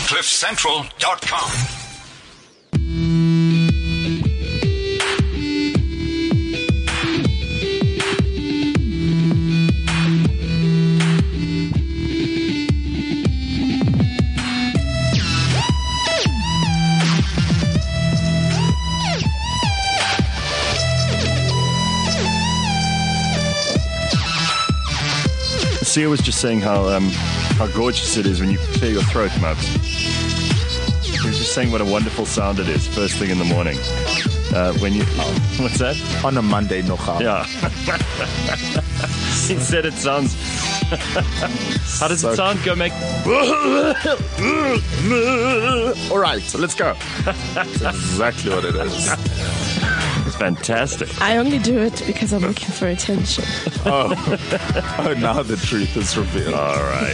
CliffCentral.com. Sia was just saying how gorgeous it is when you clear your throat, Mubs. He was just saying what a wonderful sound it is first thing in the morning. When you... what's that? On a Monday, nogal. Yeah. He said it sounds... How does it sound? Go make... All right, so let's go. That's exactly what it is. It's fantastic. I only do it because I'm looking for attention. Oh, now the truth is revealed. All right.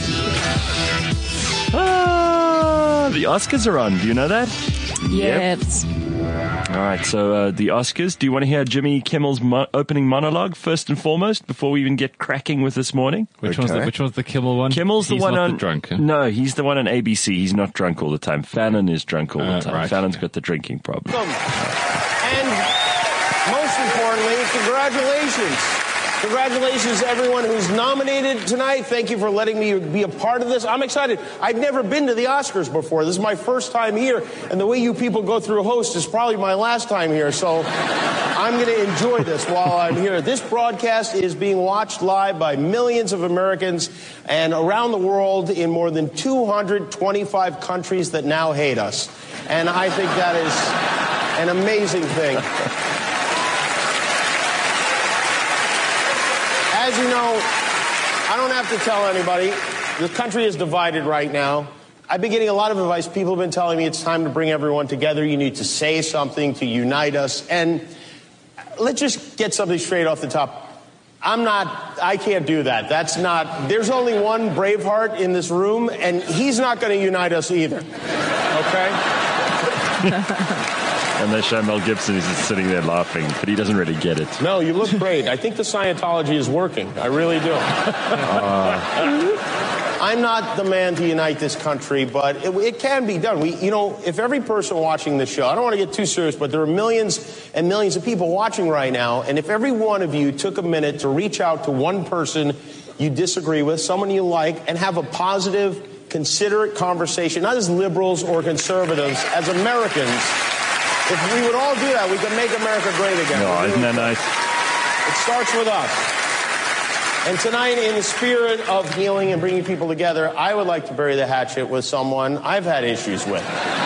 The Oscars are on. Do you know that? Yes. All right, so the Oscars. Do you want to hear Jimmy Kimmel's opening monologue first and foremost before we even get cracking with this morning? Which one's the Kimmel one? Kimmel's the one not on the drunk. Huh? No, he's the one on ABC. He's not drunk all the time. Fallon is drunk all the time. Right. Fallon's got the drinking problem. And most importantly, congratulations. Congratulations to everyone who's nominated tonight. Thank you for letting me be a part of this. I'm excited. I've never been to the Oscars before. This is my first time here, and the way you people go through a host is probably my last time here, so I'm going to enjoy this while I'm here. This broadcast is being watched live by millions of Americans and around the world in more than 225 countries that now hate us. And I think that is an amazing thing. As you know, I don't have to tell anybody, the country is divided right now. I've been getting a lot of advice. People have been telling me it's time to bring everyone together. You need to say something to unite us. And let's just get something straight off the top. I can't do that. There's only one Braveheart in this room, and he's not going to unite us either. Okay? And they show Mel Gibson, he's just sitting there laughing, but he doesn't really get it. No, you look great. I think the Scientology is working. I really do. I'm not the man to unite this country, but it can be done. If every person watching this show, I don't want to get too serious, but there are millions and millions of people watching right now, and if every one of you took a minute to reach out to one person you disagree with, someone you like, and have a positive, considerate conversation, not as liberals or conservatives, as Americans. If we would all do that, we could make America great again. No, isn't that nice? It starts with us. And tonight, in the spirit of healing and bringing people together, I would like to bury the hatchet with someone I've had issues with.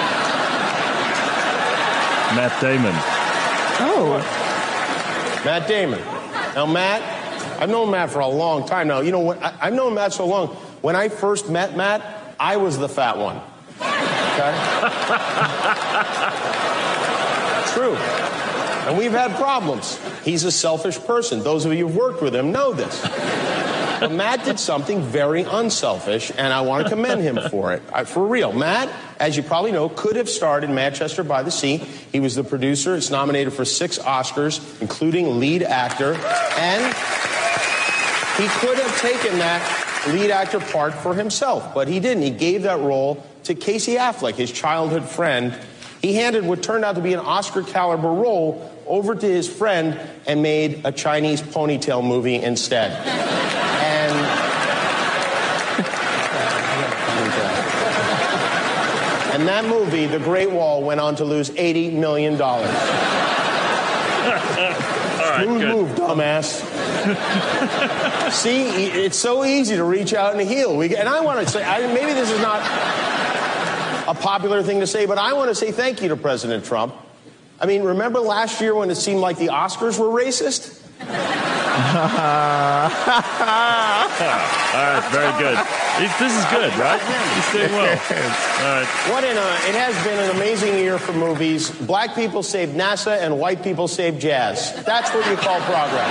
Matt Damon. Oh. Matt Damon. Now, Matt, I've known Matt for a long time now. You know what? I've known Matt so long. When I first met Matt, I was the fat one. Okay? True. And we've had problems. He's a selfish person. Those of you who've worked with him know this. But Matt did something very unselfish, and I want to commend him for it. For real. Matt, as you probably know, could have starred in Manchester by the Sea. He was the producer. It's nominated for 6 Oscars, including lead actor. And he could have taken that lead actor part for himself, but he didn't. He gave that role to Casey Affleck, his childhood friend. He handed what turned out to be an Oscar-caliber role over to his friend and made a Chinese ponytail movie instead. And that movie, The Great Wall, went on to lose $80 million. All right, smooth move, dumbass. See, it's so easy to reach out and heal. And I want to say, maybe this is not a popular thing to say, but I want to say thank you to President Trump. I mean, remember last year when it seemed like the Oscars were racist? All right, very good. This is good, right? He's doing well. All right. It has been an amazing year for movies. Black people saved NASA and white people saved jazz. That's what you call progress.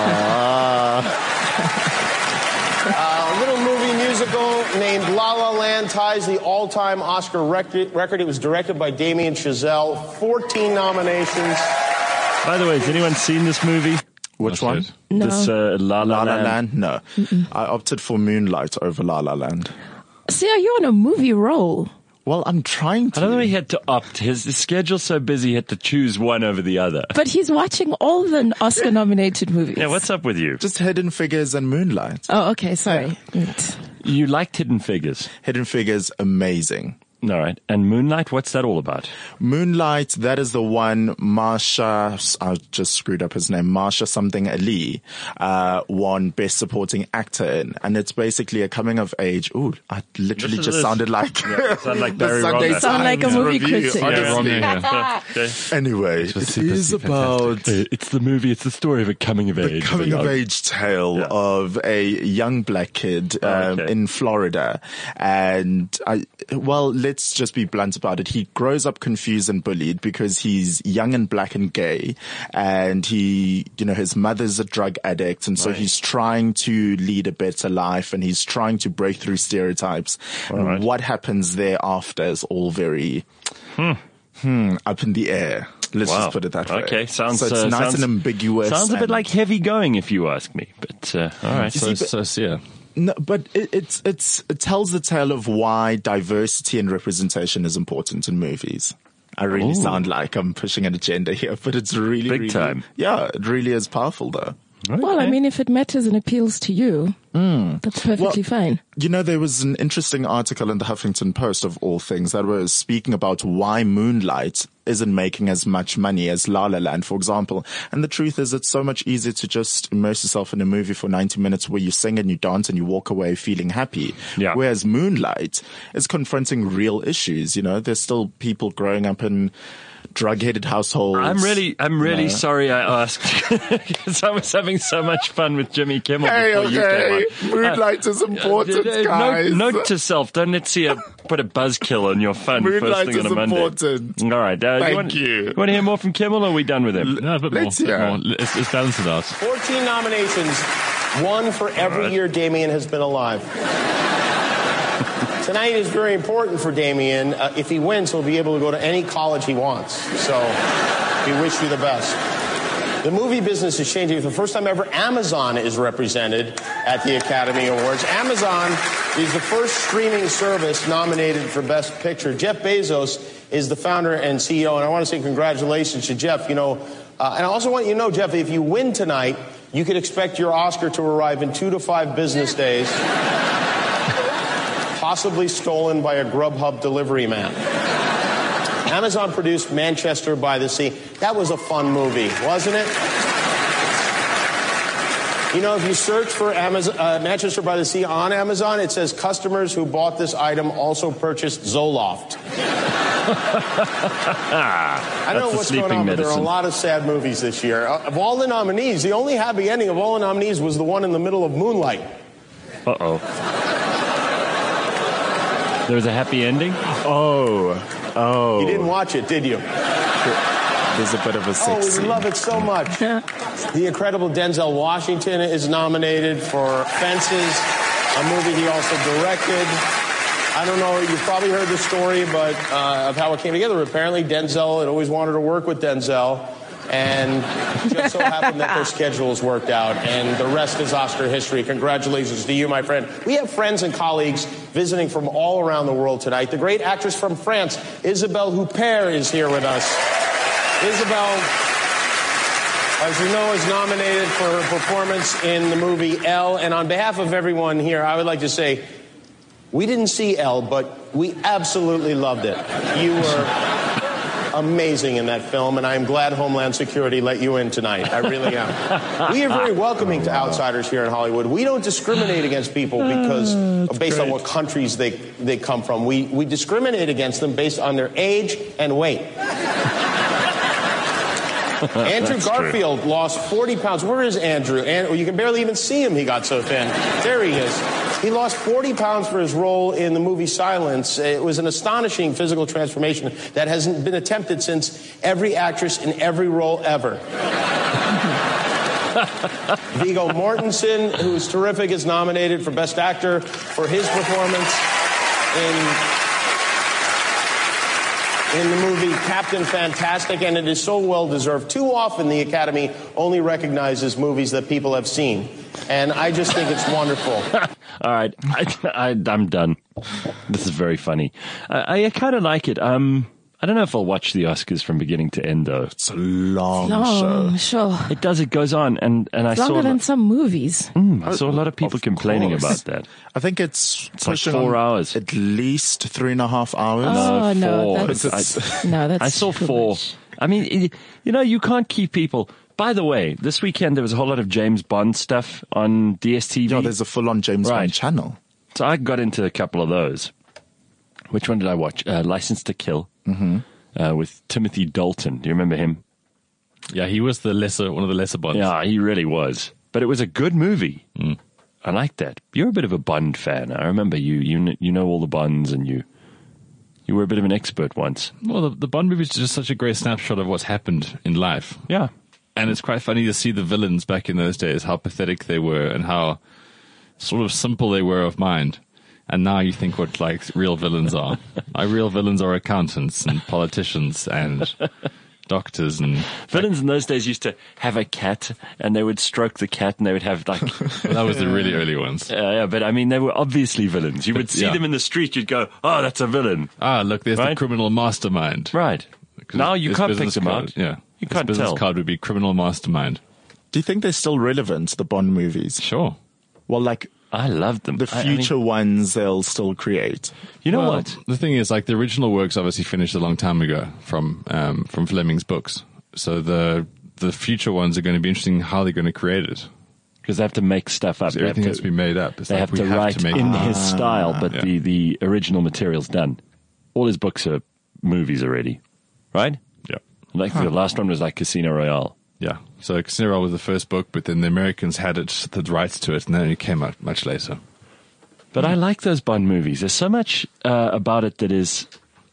A little movie musical named La La Land ties the all-time Oscar record. It was directed by Damien Chazelle. 14 nominations. By the way, has anyone seen this movie? Which one? No. This La La Land? No. I opted for Moonlight over La La Land. See, are you on a movie roll? Well, I'm trying to. I don't know. He had to opt. His schedule's so busy, he had to choose one over the other. But he's watching all the Oscar-nominated movies. Yeah, what's up with you? Just Hidden Figures and Moonlight. Oh, okay, sorry. You liked Hidden Figures. Hidden Figures, amazing. All right. And Moonlight, what's that all about? Moonlight, that is the one Marsha, I just screwed up his name, Marsha something Ali, won Best Supporting Actor in. And it's basically a coming of age. Ooh, I literally just sounded like, sound like the Barry Sunday Ronner. Sound like a movie review, critic. honestly. Okay. Anyway, it is about It's the movie, it's the story of a coming of age. coming of age tale of a young black kid in Florida. And let's just be blunt about it. He grows up confused and bullied because he's young and black and gay, and his mother's a drug addict, and so he's trying to lead a better life, and he's trying to break through stereotypes. And what happens thereafter is all very up in the air. Let's just put it that way. Okay, so it's nice and ambiguous. Sounds a bit like heavy going, if you ask me. But all right. Yeah. No, but it tells the tale of why diversity and representation is important in movies. I really sound like I'm pushing an agenda here, but it's really, Big time. Yeah, it really is powerful though. Okay. Well, I mean, if it matters and appeals to you, that's perfectly fine. There was an interesting article in the Huffington Post, of all things, that was speaking about why Moonlight isn't making as much money as La La Land, for example. And the truth is, it's so much easier to just immerse yourself in a movie for 90 minutes where you sing and you dance and you walk away feeling happy. Yeah. Whereas Moonlight is confronting real issues. There's still people growing up in drug-headed households. I'm really sorry I asked because I was having so much fun with Jimmy Kimmel before you came on. Moonlight is important, guys. Note to self, don't let's see put a buzzkill on your phone first Moonlight thing on is a Monday. important. All right. Thank you. You want to hear more from Kimmel, or are we done with him? No, a bit Let's more. hear. Let's balance it out. 14 nominations, one for every year Damien has been alive. Tonight is very important for Damien. If he wins, he'll be able to go to any college he wants. So we wish you the best. The movie business is changing. For the first time ever, Amazon is represented at the Academy Awards. Amazon is the first streaming service nominated for Best Picture. Jeff Bezos is the founder and CEO, and I want to say congratulations to Jeff. And I also want you to know, Jeff, if you win tonight, you could expect your Oscar to arrive in 2 to 5 business days. Possibly stolen by a Grubhub delivery man. Amazon produced Manchester by the Sea. That was a fun movie, wasn't it? If you search for Manchester by the Sea on Amazon, it says customers who bought this item also purchased Zoloft. I don't know what's going on, but there are a lot of sad movies this year. Of all the nominees, the only happy ending of all the nominees was the one in the middle of Moonlight. Uh-oh. There was a happy ending? Oh. You didn't watch it, did you? There's a bit of a sex scene. We love it so much. The incredible Denzel Washington is nominated for Fences, a movie he also directed. I don't know, you've probably heard the story of how it came together. Apparently, Denzel had always wanted to work with Denzel, and just so happened that their schedules worked out, and the rest is Oscar history. Congratulations to you, my friend. We have friends and colleagues visiting from all around the world tonight. The great actress from France, Isabelle Huppert, is here with us. Isabelle, as you know, is nominated for her performance in the movie Elle, and on behalf of everyone here, I would like to say, we didn't see Elle, but we absolutely loved it. You were amazing in that film, and I'm glad Homeland Security let you in tonight. I really am. We are very welcoming to outsiders here in Hollywood. We don't discriminate against people based on what countries they come from. We discriminate against them based on their age and weight. Andrew Garfield lost 40 pounds. Where is Andrew? You can barely even see him. He got so thin. There he is. He lost 40 pounds for his role in the movie Silence. It was an astonishing physical transformation that hasn't been attempted since every actress in every role ever. Viggo Mortensen, who's terrific, is nominated for Best Actor for his performance in the movie Captain Fantastic, and it is so well-deserved. Too often the Academy only recognizes movies that people have seen, and I just think it's wonderful. All right, I'm done. This is very funny. I kind of like it. I don't know if I'll watch the Oscars from beginning to end, though. It's a long show. Sure. It does. It goes on, and I saw longer than some movies. I saw a lot of people complaining about that. I think it's like 4 hours, at least 3.5 hours. Oh, 4. That's I saw 4. Much. I mean, you can't keep people. By the way, this weekend there was a whole lot of James Bond stuff on DSTV. Yeah, there's a full-on James Bond channel. So I got into a couple of those. Which one did I watch? License to Kill. With Timothy Dalton. Do you remember him? Yeah, he was one of the lesser Bonds. Yeah, he really was. But it was a good movie. I like that. You're a bit of a Bond fan. I remember you know all the Bonds, and you were a bit of an expert once. Well, the Bond movies are just such a great snapshot of what's happened in life. Yeah. And it's quite funny to see the villains back in those days, how pathetic they were and how sort of simple they were of mind. And now you think what real villains are. Real villains are accountants and politicians and doctors and villains in those days used to have a cat, and they would stroke the cat, and they would have well, that was the really early ones. Yeah, but I mean they were obviously villains. You would see them in the street, you'd go, "Oh, that's a villain." Ah, look, there's the criminal mastermind. Right. Now you can't pick them out. Yeah, you can't business tell. card would be criminal mastermind. Do you think they're still relevant, the Bond movies? Sure. Well, I loved them. The future ones they'll still create. You know what? The thing is, the original works obviously finished a long time ago from Fleming's books. So the future ones are going to be interesting how they're going to create it. Because they have to make stuff up. Everything has to be made up. They have to write in his style, but the original material's done. All his books are movies already, right? Yeah. The last one was Casino Royale. Yeah. So Casino Royale was the first book, but then the Americans had the rights to it, and then it came out much later. But I like those Bond movies. There's so much about it that is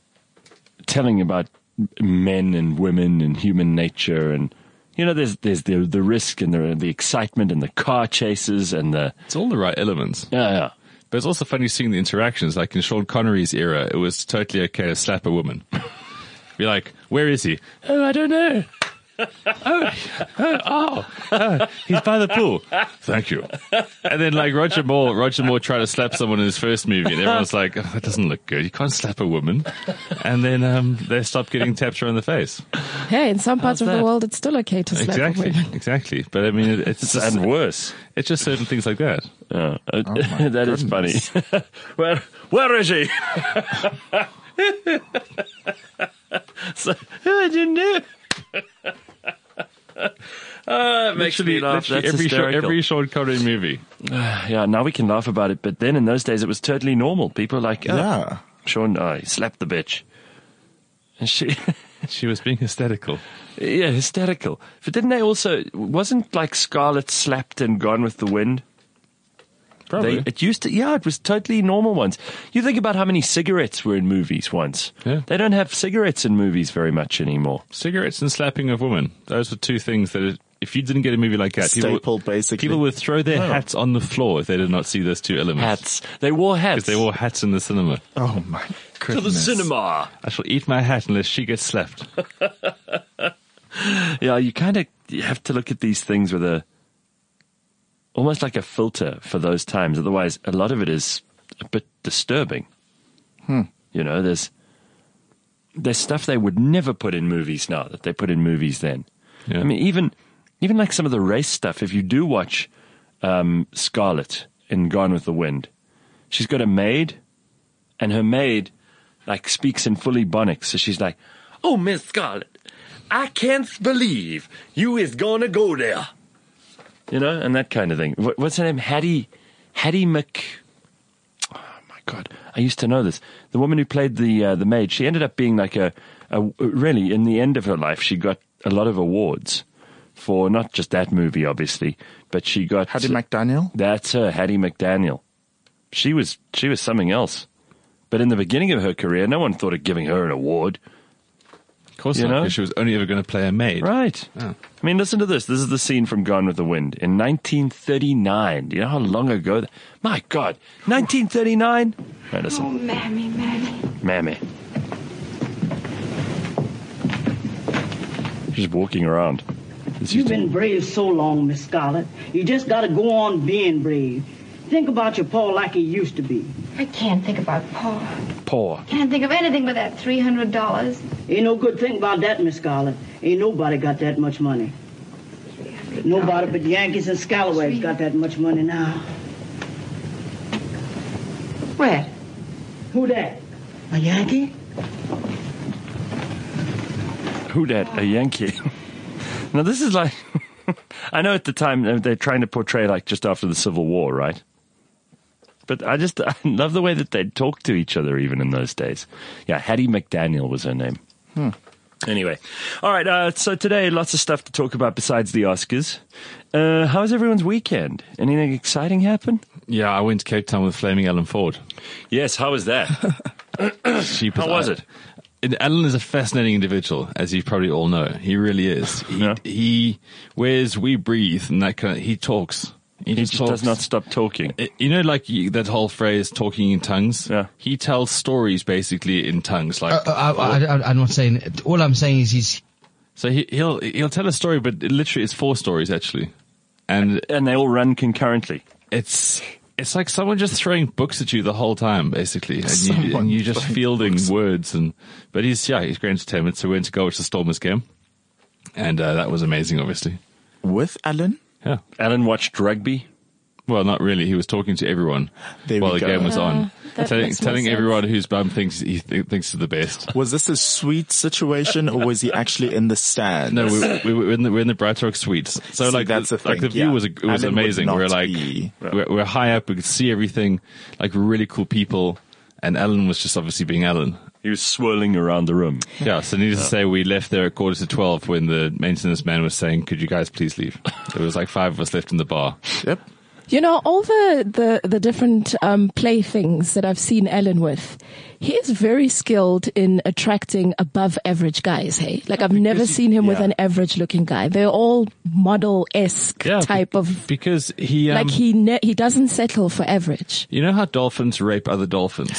telling about men and women and human nature, and there's the risk and the excitement and the car chases and it's all the right elements. Yeah. But it's also funny seeing the interactions. Like in Sean Connery's era, it was totally okay to slap a woman. Be like, where is he? Oh, I don't know. He's by the pool. Thank you. And then Roger Moore tried to slap someone in his first movie, and everyone's like, that doesn't look good. You can't slap a woman. And then they stopped getting tapped on the face. Hey, in some parts of the world, it's still okay to slap a woman. Exactly. But I mean, it's just, and worse. It's just certain things like that. That is funny. Where is he? So, I didn't know. It makes me laugh. That's every Sean Connery movie. Yeah, now we can laugh about it, but then in those days it was totally normal. People were like, Sean, he slapped the bitch. And she was being hysterical. Yeah, hysterical. But didn't they also, wasn't Scarlet slapped and Gone with the Wind? Probably. It was totally normal ones. You think about how many cigarettes were in movies once. Yeah. They don't have cigarettes in movies very much anymore. Cigarettes and slapping of women. Those were two things that, if you didn't get a movie like that, people would throw their hats on the floor if they did not see those two elements. Hats. They wore hats. Because they wore hats in the cinema. Oh my goodness. To the cinema. I shall eat my hat unless she gets slapped. Yeah, you have to look at these things with almost like a filter for those times. Otherwise, a lot of it is a bit disturbing. There's stuff they would never put in movies now that they put in movies then. Yeah. I mean, even some of the race stuff, if you do watch Scarlet in Gone with the Wind, she's got a maid, and her maid speaks in fully Ebonics. So she's like, "Oh, Miss Scarlet, I can't believe you is gonna go there." And that kind of thing. What's her name? Hattie Mc... Oh, my God. I used to know this. The woman who played the maid, she ended up being really, in the end of her life, she got a lot of awards for not just that movie, obviously, but she got... Hattie McDaniel? That's her, Hattie McDaniel. She was something else. But in the beginning of her career, no one thought of giving her an award. Of course not, because she was only ever going to play a maid. Right. Oh. I mean, listen to this. This is the scene from Gone with the Wind. In 1939. Do you know how long ago? My God. 1939? Right, listen. Oh, Mammy. Mammy. She's walking around. You've been brave so long, Miss Scarlet. You just got to go on being brave. Think about your Paul like he used to be. I can't think about Pa. Poor. Can't think of anything but that $300. Ain't no good thing about that, Miss Scarlett. Ain't nobody got that much money. Nobody but Yankees and Scalawags got that much money now. Red. Who that? A Yankee? Who dat? A Yankee. Now this is like, I know at the time they're trying to portray like just after the Civil War, right? But I love the way that they'd talk to each other even in those days. Yeah, Hattie McDaniel was her name. Anyway, all right, so today lots of stuff to talk about besides the Oscars. How was everyone's weekend? Anything exciting happen? Yeah, I went to Cape Town with Flaming Ellen Ford. Yes, how was that? How was it? Alan is a fascinating individual, as you probably all know. He really is. He wears We Breathe, and that kind of, he talks. He just does not stop talking. You know, like that whole phrase, talking in tongues? Yeah. He tells stories basically in tongues. Like I'm not saying, all I'm saying is So he'll tell a story, but literally it's 4 stories actually. And they all run concurrently. It's like someone just throwing books at you the whole time, basically. And you just fielding words. But he's great entertainment. So we went to go watch the Stormers game. And that was amazing, obviously. With Alan? Yeah. Alan watched rugby. Well, not really. He was talking to everyone while the game was on. Telling everyone whose bum thinks he thinks is the best. Was this a suite situation or was he actually in the stand? No, we're in the Bright Rock suites. So like that's the thing. Like the view was amazing. We're high up. We could see everything. Like really cool people. And Alan was just obviously being Alan. He was swirling around the room. Yeah, so needless to say, we left there at 11:45 when the maintenance man was saying, "Could you guys please leave?" There was like 5 of us left in the bar. Yep. You know, all the different playthings that I've seen Alan with, he is very skilled in attracting above average guys, hey? Like I've never seen him with an average looking guy. They're all model-esque type of... Because he... like he doesn't settle for average. You know how dolphins rape other dolphins?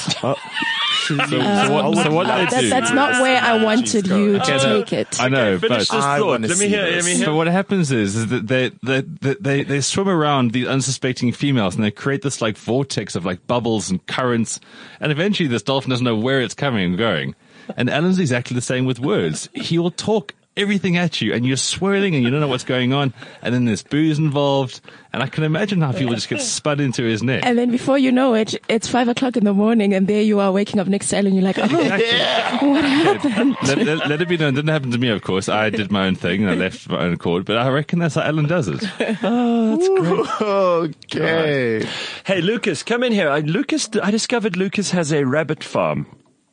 So what they do... That's not where I wanted you to take it. I know, finish this thought. Let me hear. So what happens is that they swim around the unsuspecting females and they create this like vortex of like bubbles and currents, and eventually this dolphin doesn't know where it's coming and going. And Alan's exactly the same with words. He will talk everything at you and you're swirling and you don't know what's going on, and then there's booze involved, and I can imagine how people just get spun into his net. And then before you know it, it's 5 o'clock in the morning and there you are waking up next to Alan and you're like, what happened? Let it be known, it didn't happen to me, of course. I did my own thing and I left my own accord, but I reckon that's how Alan does it. Oh, that's great. Okay. Right. Hey, Lucas, come in here. I discovered Lucas has a rabbit farm.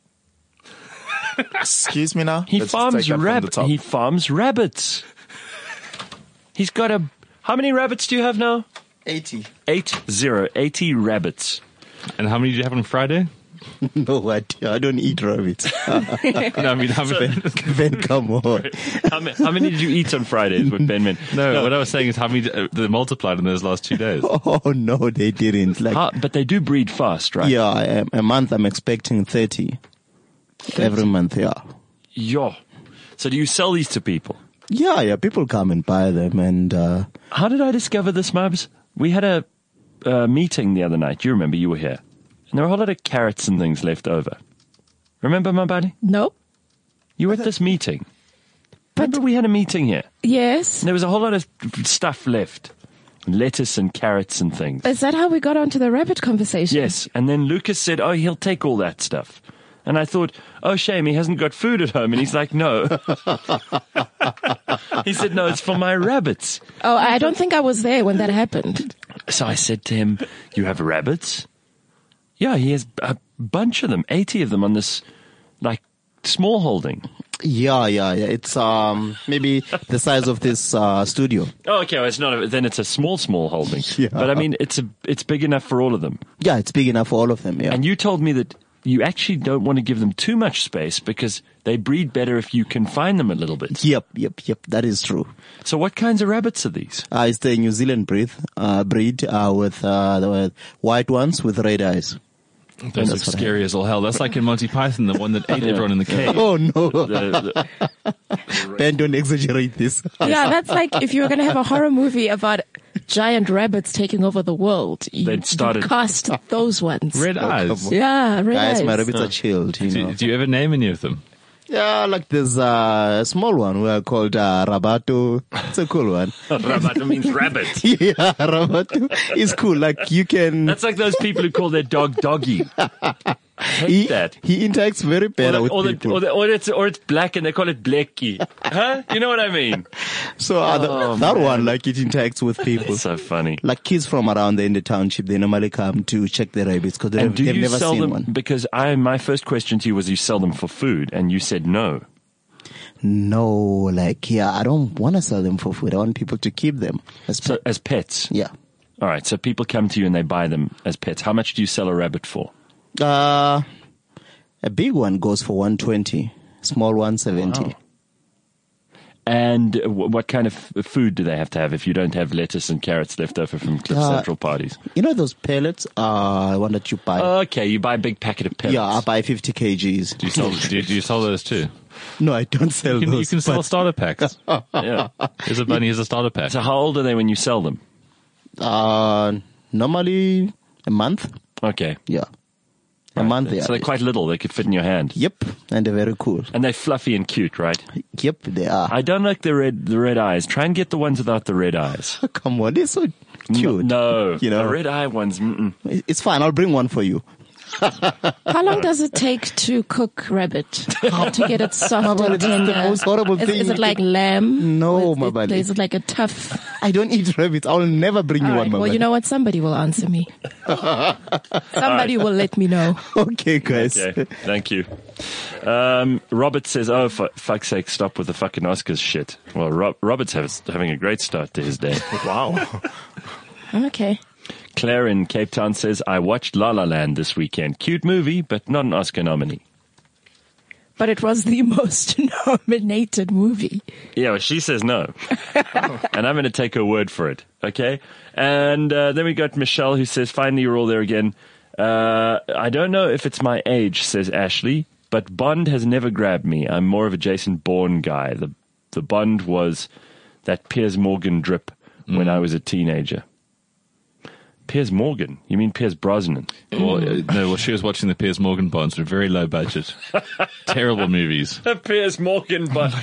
Excuse me now? He farms rabbits. He's got how many rabbits do you have now? 80. 80 rabbits. And how many did you have on Friday? No, I don't eat rabbits. No, I mean, Ben, come on. How many did you eat on Fridays with Ben Min? No, what I was saying is how many they multiplied in those last 2 days. Oh, no, they didn't. But they do breed fast, right? Yeah, a month I'm expecting 30. Every month, yeah. Yo. So do you sell these to people? Yeah, people come and buy them. And how did I discover this, Mubs? We had a meeting the other night. You remember, you were here. And there were a whole lot of carrots and things left over. Remember, Mabali? No. You were at this meeting. Remember we had a meeting here? Yes. And there was a whole lot of stuff left. Lettuce and carrots and things. Is that how we got onto the rabbit conversation? Yes. And then Lucas said, he'll take all that stuff. And I thought, shame, he hasn't got food at home. And he's like, no. He said, no, it's for my rabbits. Oh, I don't think I was there when that happened. So I said to him, you have rabbits? Yeah, he has a bunch of them, 80 of them on this, like, small holding. Yeah. It's maybe the size of this studio. Oh, okay. Well, it's not. Then it's a small holding. Yeah. But I mean, it's big enough for all of them. Yeah, it's big enough for all of them. Yeah. And you told me that you actually don't want to give them too much space because they breed better if you confine them a little bit. Yep. That is true. So what kinds of rabbits are these? It's the New Zealand breed with the white ones with red eyes. Those look scary as all hell. That's like in Monty Python, the one that ate everyone in the cave. Oh, no. Ben, don't exaggerate this. Yeah, that's like if you were going to have a horror movie about giant rabbits taking over the world, They'd started- cast those ones. Red eyes. Yeah, red Guys, eyes. my rabbits are chilled, you know. Do you ever name any of them? Yeah, like there's a small one we are called Rabato. It's a cool one. Rabato means rabbit. Yeah, Rabato is cool. Like you can. That's like those people who call their dog Doggy. I hate that. He interacts very better with people. Or it's black and they call it Blackie. Huh? You know what I mean? So that one, like it interacts with people. It's so funny. Like kids from around there in the township, they normally come to check the rabbits because And do they've you never sell seen them? one. Because my first question to you was, you sell them for food, and you said no. No, like I don't want to sell them for food. I want people to keep them as So as pets. yeah. All right. So people come to you and they buy them as pets. How much do you sell a rabbit for? A big one goes for 120, small one 70. Wow. And what kind of food do they have to have if you don't have lettuce and carrots left over from Cliff Central parties? You know those pellets? One that you buy. Okay, you buy a big packet of pellets. Yeah, I buy 50 kgs. Do you sell those too? No, I don't sell You those. can sell starter packs. Yeah. Here's a bunny, here's a starter pack. So how old are they when you sell them? Normally a month. Okay. Yeah. A month, yeah. So they're quite little. They could fit in your hand. Yep, and they're very cool. And they're fluffy and cute, right? Yep, they are. I don't like the red eyes. Try and get the ones without the red eyes. Come on, they're so cute. No, You know? the red eye ones. Mm-mm. It's fine. I'll bring one for you. How long does it take to cook rabbit to get it soft and It's tender? the most horrible thing. Is it like lamb? No, Or my buddy. Is it like a tough? I don't eat rabbits. I'll never bring you All one, right. my Well, you buddy. know what? Somebody will answer me. Somebody will let me know. Okay, guys. Okay, thank you. Robert says, "Oh, for fuck's sake, stop with the fucking Oscars shit." Well, Robert's having a great start to his day. Wow. Okay. Claire in Cape Town says, "I watched La La Land this weekend. Cute movie, but not an Oscar nominee." But it was the most nominated movie. Yeah, well, she says no. And I'm going to take her word for it, okay? And then we got Michelle who says, "Finally, you're all there again. I don't know if it's my age," says Ashley, "but Bond has never grabbed me. I'm more of a Jason Bourne guy. The Bond was that Piers Morgan drip when I was a teenager." Piers Morgan? You mean Piers Brosnan? Well, she was watching the Piers Morgan Bonds. They're very low budget. Terrible movies. The Piers Morgan Bond.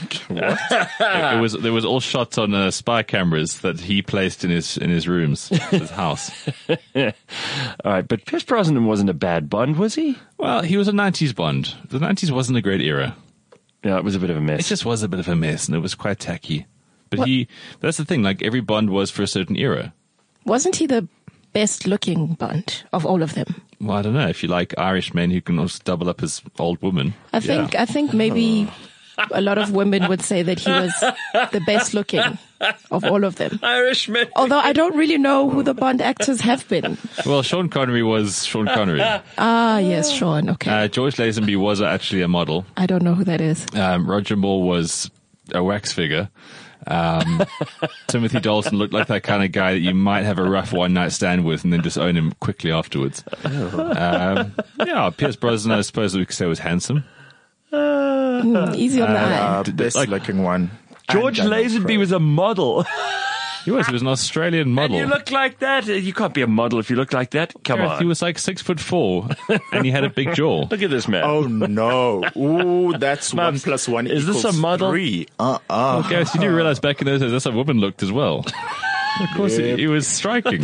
There was all shots on spy cameras that he placed in his rooms, his house. All right, but Piers Brosnan wasn't a bad Bond, was he? Well, he was a 90s Bond. The 90s wasn't a great era. Yeah, it was a bit of a It mess. just was a bit of a mess, and it was quite tacky. But that's the thing, like every Bond was for a certain era. Wasn't he the best looking Bond of all of them? Well, I don't know. If you like Irish men who can also double up as old women. I think maybe a lot of women would say that he was the best looking of all of them. Irishman. Although I don't really know who the Bond actors have been. Well, Sean Connery was Sean Connery. Ah, yes, Sean. Okay. George Lazenby was actually a model. I don't know who that is. Roger Moore was a wax figure. Timothy Dalton looked like that kind of guy that you might have a rough one-night stand with and then disown him quickly afterwards. Pierce Brosnan, I suppose we could say, was handsome. Easy on the eye. Best looking one. George And Daniel Lazenby Craig. was a model. He was an Australian model. And you look like that. You can't be a model if you look like that. Come Gareth, on. He was like 6'4", and he had a big jaw. Look at this man. Oh no! Ooh, that's Mom, 1 + 1 is this equals a model? 3. Well, Gareth, you do realize back in those days that's how women looked as well. Of course, he was striking.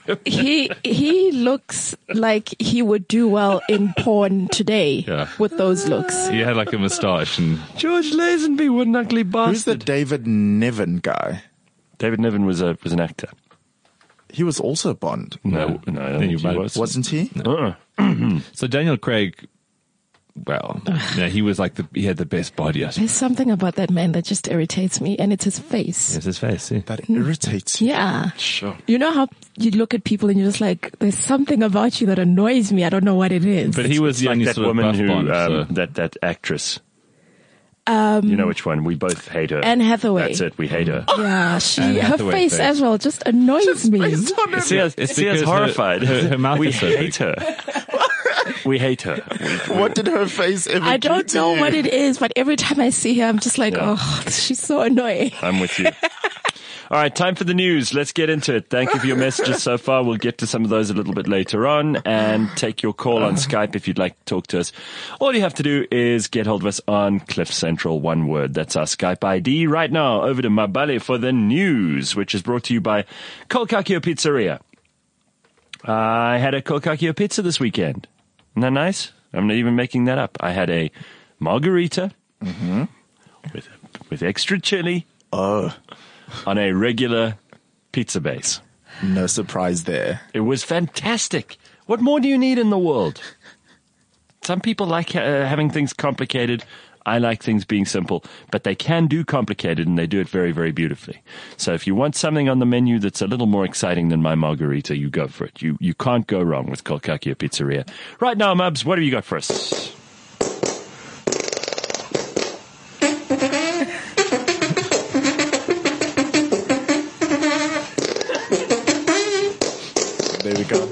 He looks like he would do well in porn today with those looks. He had like a moustache and George Lazenby, what an ugly bastard. Who's the David Niven guy? David Niven was an actor. He was also Bond. No, I don't think he was. Wasn't he? So Daniel Craig, well, he was like he had the best body. I suppose. There's something about that man that just irritates me, and it's his face. It's his face. Yeah. That irritates you. Yeah. Sure. You know how you look at people and you're just like, there's something about you that annoys me. I don't know what it is. But he was the Like only that sort of woman buff who, Bond. So. that actress. You know which one? We both hate her. Anne Hathaway. That's it. We hate her. Yeah, Anne her Hathaway face face. as well just annoys me. See us because horrified. her mouth we is so hate her. We hate her. What did her face ever I do don't to know you? what it is, but every time I see her, I'm just like, oh, she's so annoying. I'm with you. All right, time for the news. Let's get into it. Thank you for your messages so far. We'll get to some of those a little bit later on and take your call on Skype if you'd like to talk to us. All you have to do is get hold of us on Cliff Central, one word. That's our Skype ID. Right now, over to Mabale for the news, which is brought to you by Kolkakio Pizzeria. I had a Kolkakio pizza this weekend. Isn't that nice? I'm not even making that up. I had a margarita with extra chili on a regular pizza base. No surprise there. It was fantastic. What more do you need in the world? Some people like having things complicated. I like things being simple, but they can do complicated, and they do it very, very beautifully. So if you want something on the menu that's a little more exciting than my margarita, you go for it. You can't go wrong with Kolkakio Pizzeria. Right now, Mubs, what have you got for us? There we go.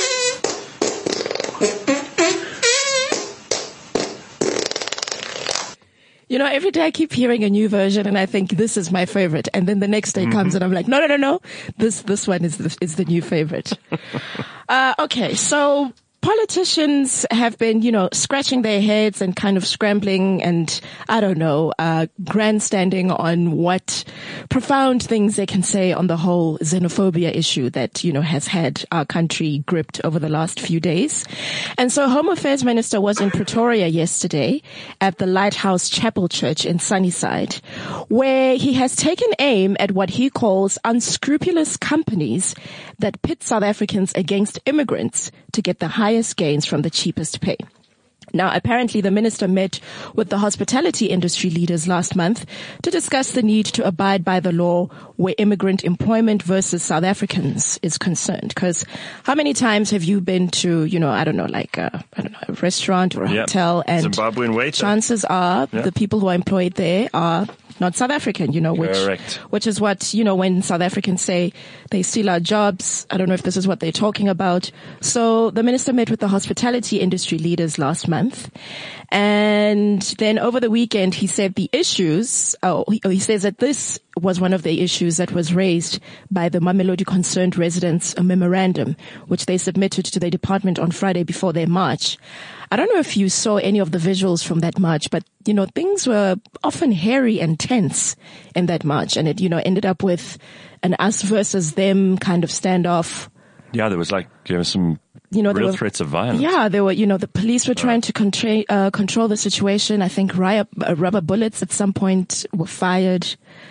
You know, every day I keep hearing a new version and I think this is my favorite. And then the next day comes and I'm like, no. This one is the new favorite. Okay. So politicians have been, scratching their heads and kind of scrambling and, I don't know, grandstanding on what profound things they can say on the whole xenophobia issue that, has had our country gripped over the last few days. And so Home Affairs Minister was in Pretoria yesterday at the Lighthouse Chapel Church in Sunnyside, where he has taken aim at what he calls unscrupulous companies that pit South Africans against immigrants to get the highest gains from the cheapest pay. Now, apparently the minister met with the hospitality industry leaders last month to discuss the need to abide by the law where immigrant employment versus South Africans is concerned. Because how many times have you been to, a restaurant or a hotel, and Zimbabwean waiter. Chances are the people who are employed there are not South African, which is what, when South Africans say they steal our jobs, I don't know if this is what they're talking about. So the minister met with the hospitality industry leaders last month. And then over the weekend, he said he says that this was one of the issues that was raised by the Mamelodi Concerned Residents, a memorandum, which they submitted to the department on Friday before their march. I don't know if you saw any of the visuals from that march, but, things were often hairy and tense in that march. And it, ended up with an us versus them kind of standoff. Yeah, there was some real threats of violence. Yeah, there were, the police were trying to control the situation. I think rubber bullets at some point were fired.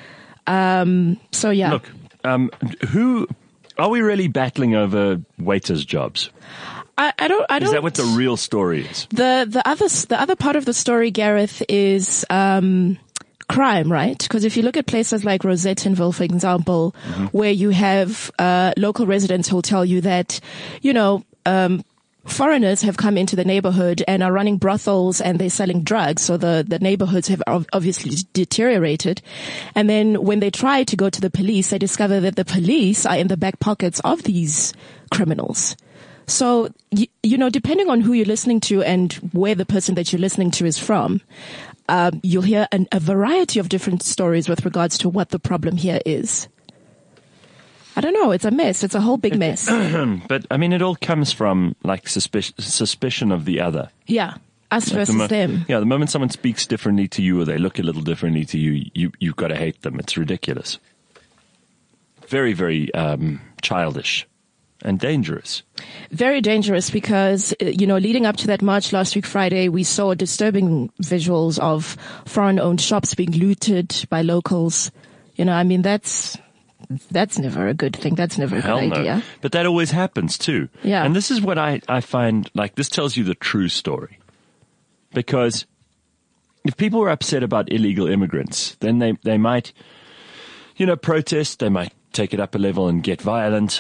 So yeah. Look, who are we really battling over waiters' jobs? I don't. Is that what the real story is? The other part of the story, Gareth, is crime, right? Because if you look at places like Rosettenville, for example, where you have local residents who'll tell you that, foreigners have come into the neighborhood and are running brothels and they're selling drugs. So the neighborhoods have obviously deteriorated. And then when they try to go to the police, they discover that the police are in the back pockets of these criminals. So, depending on who you're listening to and where the person that you're listening to is from, you'll hear a variety of different stories with regards to what the problem here is. I don't know. It's a mess. It's a whole big mess. But, it all comes from, suspicion of the other. Yeah. Us versus them. Yeah, the moment someone speaks differently to you or they look a little differently to you, you've got to hate them. It's ridiculous. Very, very childish. And dangerous. Very dangerous because, leading up to that march last week Friday, we saw disturbing visuals of foreign-owned shops being looted by locals. That's never a good thing. That's never a good idea. No. But that always happens too. Yeah. And this is what I find, this tells you the true story. Because if people were upset about illegal immigrants, then they might, protest, they might take it up a level and get violent.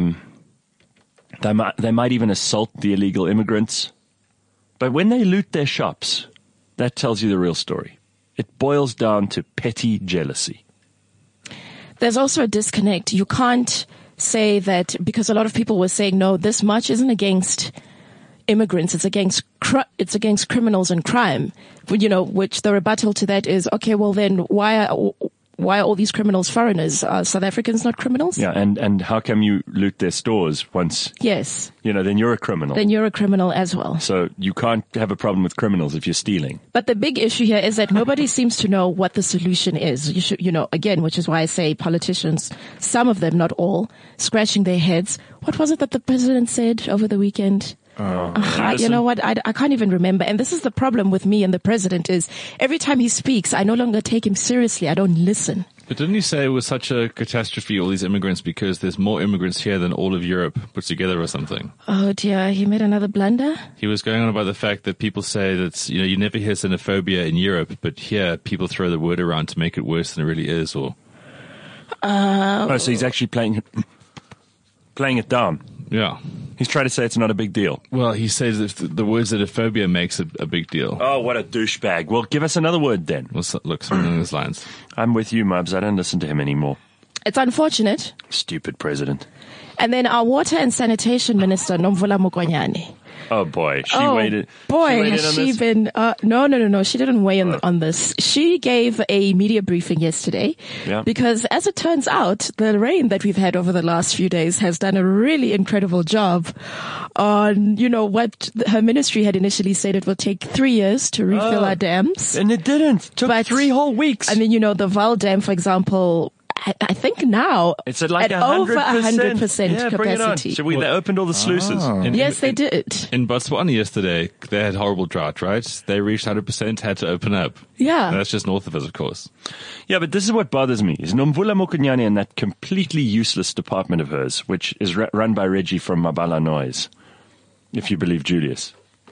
They might even assault the illegal immigrants. But when they loot their shops, that tells you the real story. It boils down to petty jealousy. There's also a disconnect. You can't say that, because a lot of people were saying, no, this march isn't against immigrants, it's against criminals and crime. Which the rebuttal to that is, okay, well then why are all these criminals foreigners? Are South Africans not criminals? Yeah, and how come you loot their stores once? Yes. Then you're a criminal. Then you're a criminal as well. So you can't have a problem with criminals if you're stealing. But the big issue here is that nobody seems to know what the solution is. You should, again, which is why I say politicians, some of them, not all, scratching their heads. What was it that the president said over the weekend? You know what? I can't even remember. And this is the problem with me and the president is every time he speaks, I no longer take him seriously. I don't listen. But didn't he say it was such a catastrophe, all these immigrants, because there's more immigrants here than all of Europe put together or something? Oh dear, he made another blunder? He was going on about the fact that people say that, you never hear xenophobia in Europe, but here people throw the word around to make it worse than it really is, or... so he's actually playing it down. Yeah. He's trying to say it's not a big deal. Well, he says that the word xenophobia makes it a big deal. Oh, what a douchebag. Well, give us another word then. Well, look, something along those lines. I'm with you, Mubs. I don't listen to him anymore. It's unfortunate. Stupid president. And then our water and sanitation minister, Nomvula Mokwanyane. Oh boy, she waited. Boy, has she been? No. She didn't weigh in on this. She gave a media briefing yesterday because, as it turns out, the rain that we've had over the last few days has done a really incredible job on, what her ministry had initially said it will take 3 years to refill our dams, and it didn't. It took 3 whole weeks. And then the Vaal Dam, for example. I think now it's at like over 100% capacity. Bring it on. So they opened all the sluices. Yes, they did. In Botswana yesterday, they had horrible drought, right? They reached 100%, had to open up. Yeah. And that's just north of us, of course. Yeah, but this is what bothers me, is Nomvula Mokwanyane and that completely useless department of hers, which is run by Reggie from Mabala Noise, if you believe Julius.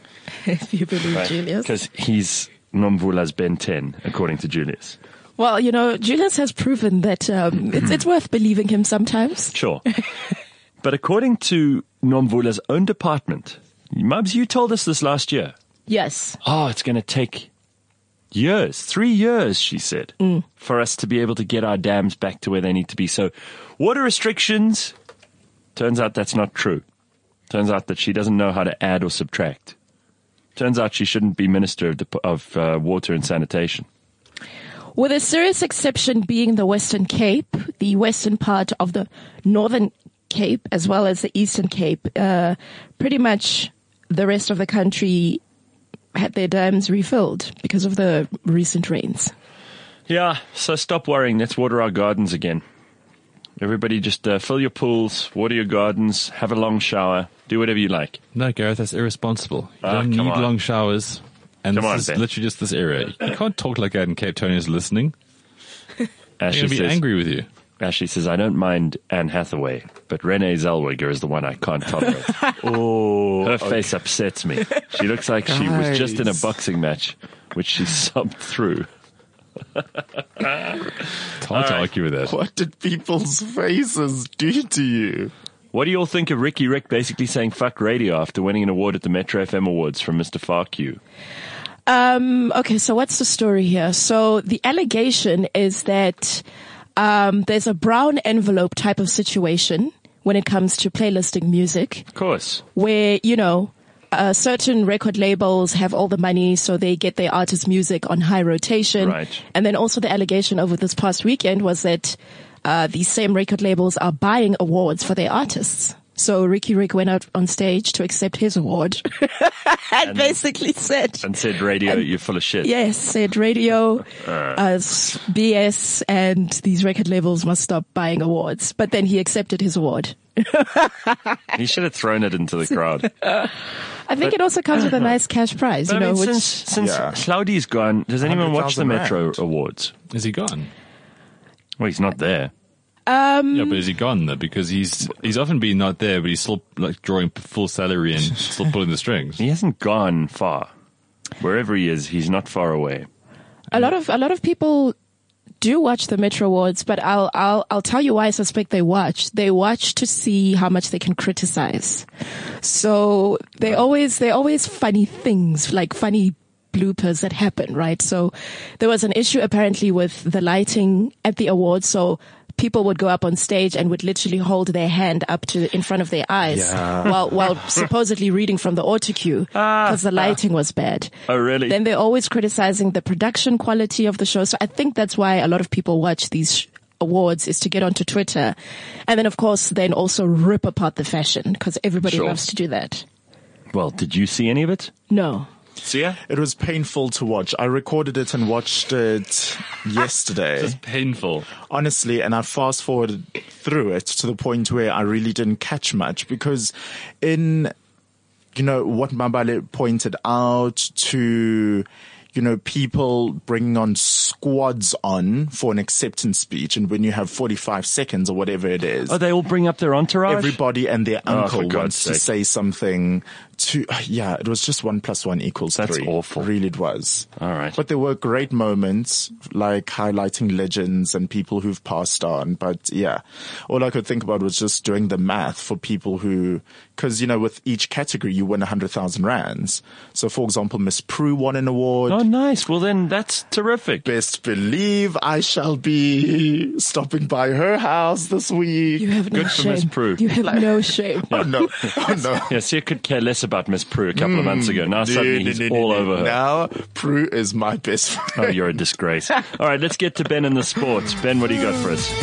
If you believe Julius. Because he's Nomvula's Ben 10, according to Julius. Well, Julius has proven that it's worth believing him sometimes. Sure. But according to Nomvula's own department, Mubs, you told us this last year. Yes. Oh, it's going to take years, 3 years, she said, for us to be able to get our dams back to where they need to be. So water restrictions, turns out that's not true. Turns out that she doesn't know how to add or subtract. Turns out she shouldn't be Minister of Water and Sanitation. With a serious exception being the Western Cape, the western part of the Northern Cape, as well as the Eastern Cape, pretty much the rest of the country had their dams refilled because of the recent rains. Yeah, so stop worrying. Let's water our gardens again. Everybody just fill your pools, water your gardens, have a long shower, do whatever you like. No, Gareth, that's irresponsible. You don't need long showers. And this is literally just this area. You can't talk like that and Cape Townians listening. Ashley says, angry with you. Ashley says, I don't mind Anne Hathaway, but Renee Zellweger is the one I can't tolerate. Her face upsets me. She looks like she was just in a boxing match, which she sobbed through. It's hard to argue with that. What did people's faces do to you? What do you all think of Ricky Rick basically saying fuck radio after winning an award at the Metro FM Awards from Mr. FAQ? Okay, so what's the story here? So the allegation is that there's a brown envelope type of situation when it comes to playlisting music. Of course. Where, certain record labels have all the money, so they get their artists' music on high rotation. Right. And then also the allegation over this past weekend was that these same record labels are buying awards for their artists. So Ricky Rick went out on stage to accept his award and basically said... And said, radio, you're full of shit. Yes, said radio, BS, and these record labels must stop buying awards. But then he accepted his award. He should have thrown it into the crowd. I think it also comes with a nice cash prize. But since Claudie's gone, does anyone watch the Metro Awards? Is he gone? Well, he's not there. Yeah, but is he gone though? Because he's often been not there, but he's still like drawing full salary and still pulling the strings. He hasn't gone far. Wherever he is, he's not far away. A lot of people do watch the Metro Awards, but I'll tell you why I suspect they watch. They watch to see how much they can criticize. So they always funny things, like funny bloopers that happen, right? So there was an issue apparently with the lighting at the awards. So people would go up on stage and would literally hold their hand up to in front of their eyes while supposedly reading from the autocue because the lighting was bad. Oh, really? Then they're always criticizing the production quality of the show. So I think that's why a lot of people watch these awards, is to get onto Twitter. And then, of course, then also rip apart the fashion because everybody loves to do that. Well, did you see any of it? No. Sia? It was painful to watch. I recorded it and watched it yesterday. Just painful. Honestly, and I fast forwarded through it to the point where I really didn't catch much because in, what Mabale pointed out to, people bringing on squads on for an acceptance speech, and when you have 45 seconds or whatever it is. Oh, they all bring up their entourage? Everybody and their uncle for wants to say something to, it was just 1 + 1 = 3. That's awful. Really, it was. All right. But there were great moments, like highlighting legends and people who've passed on. But yeah, all I could think about was just doing the math for people who, because, with each category, you win 100,000 rands. So, for example, Miss Prue won an award. Oh, nice. Well, then that's terrific. Best believe I shall be stopping by her house this week. You have no Good shame. for Miss Prue. You have no shame. Oh, no. Oh, no. Yes, he could care less about Miss Prue a couple of months ago. Now suddenly he's all over her. Now, Prue is my best friend. Oh, you're a disgrace. All right, let's get to Ben in the sports. Ben, what do you got for us?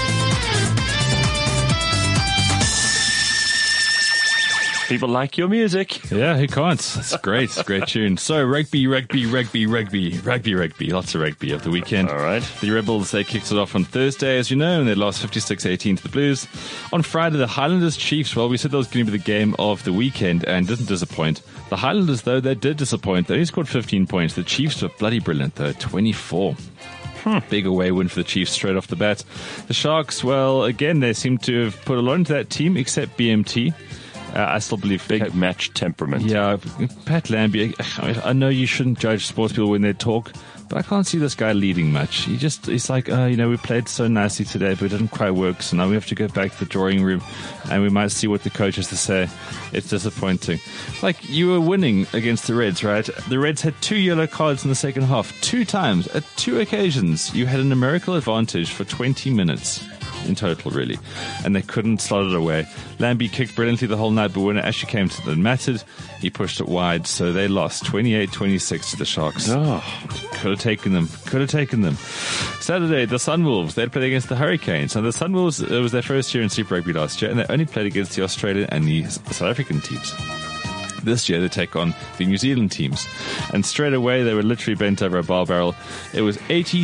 People like your music. Yeah, who can't? It's great. It's a great tune. So, rugby. Lots of rugby of the weekend. All right. The Rebels, they kicked it off on Thursday, as you know, and they lost 56-18 to the Blues. On Friday, the Highlanders Chiefs, well, we said that was going to be the game of the weekend and didn't disappoint. The Highlanders, though, they did disappoint. They only scored 15 points. The Chiefs were bloody brilliant, though, 24. Big away win for the Chiefs straight off the bat. The Sharks, well, again, they seem to have put a lot into that team, except BMT. I still believe big match temperament. Yeah, Pat Lambie. I know you shouldn't judge sports people when they talk, but I can't see this guy leading much. He's like, we played so nicely today, but it didn't quite work. So now we have to go back to the drawing room, and we might see what the coach has to say. It's disappointing. Like, you were winning against the Reds, right? The Reds had 2 yellow cards in the second half, 2 times at 2 occasions. You had a numerical advantage for 20 minutes. In total, really. And they couldn't slot it away. Lambie kicked brilliantly the whole night, but when it actually came to the mattered, he pushed it wide, so they lost 28-26 to the Sharks. Oh. Could have taken them. Saturday, the Sunwolves, they'd played against the Hurricanes. Now, the Sunwolves, it was their first year in Super Rugby last year, and they only played against the Australian and the South African teams. This year, they take on the New Zealand teams. And straight away, they were literally bent over a bar barrel. It was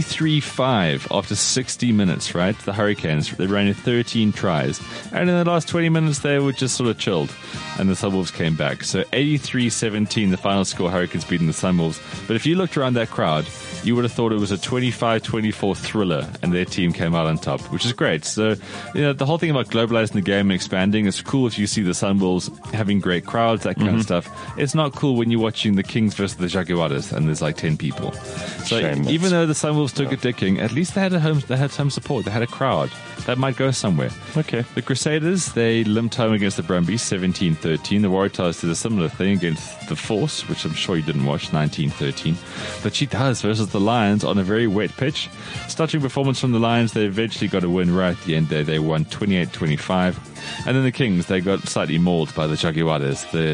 83-5 after 60 minutes, right? The Hurricanes, they ran 13 tries. And in the last 20 minutes, they were just sort of chilled. And the Sunwolves came back. So 83-17, the final score, Hurricanes beating the Sunwolves. But if you looked around that crowd, you would have thought it was a 25-24 thriller, and their team came out on top, which is great. So, the whole thing about globalizing the game and expanding is cool if you see the Sunwolves having great crowds, that kind of stuff. It's not cool when you're watching the Kings versus the Jaguares and there's like 10 people. So even though the Sunwolves took a dicking, at least they had some support. They had a crowd. That might go somewhere. Okay. The Crusaders, they limped home against the Brumbies, 17-13. The Waratahs did a similar thing against the Force, which I'm sure you didn't watch, 19-13. But she does versus the Lions on a very wet pitch. Stuttering performance from the Lions, they eventually got a win right at the end there. They won 28-25. And then the Kings, they got slightly mauled by the Jaguares, the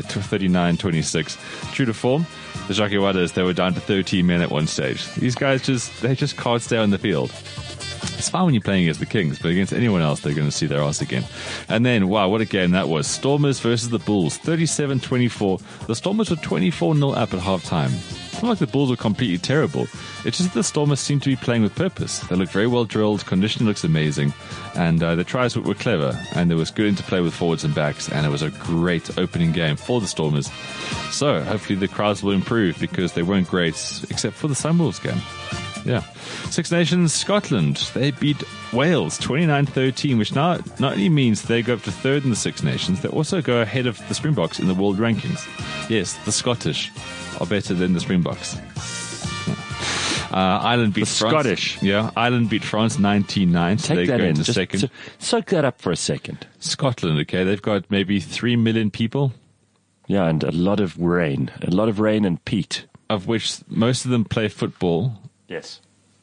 39-26. True to form, the Jaguares, they were down to 13 men at one stage. These guys they just can't stay on the field. It's fine when you're playing against the Kings, but against anyone else, they're going to see their ass again. And then, wow, what a game that was. Stormers versus the Bulls, 37-24. The Stormers were 24-0 up at halftime. It's not like the Bulls were completely terrible. It's just that the Stormers seem to be playing with purpose. They look very well drilled, conditioning looks amazing, and the tries were clever, and there was good interplay with forwards and backs, and it was a great opening game for the Stormers. So, hopefully the crowds will improve, because they weren't great, except for the Sunwolves game. Yeah. Six Nations Scotland, they beat Wales 29-13, which now not only means they go up to third in the Six Nations, they also go ahead of the Springboks in the world rankings. Yes, the Scottish are better than the Springboks. Ireland beat France. Scottish. Yeah, Ireland beat France 19-9. So Take that in. Just second. Soak that up for a second. Scotland, okay, they've got maybe 3 million people. Yeah, and a lot of rain and peat. Of which most of them play football. Yes.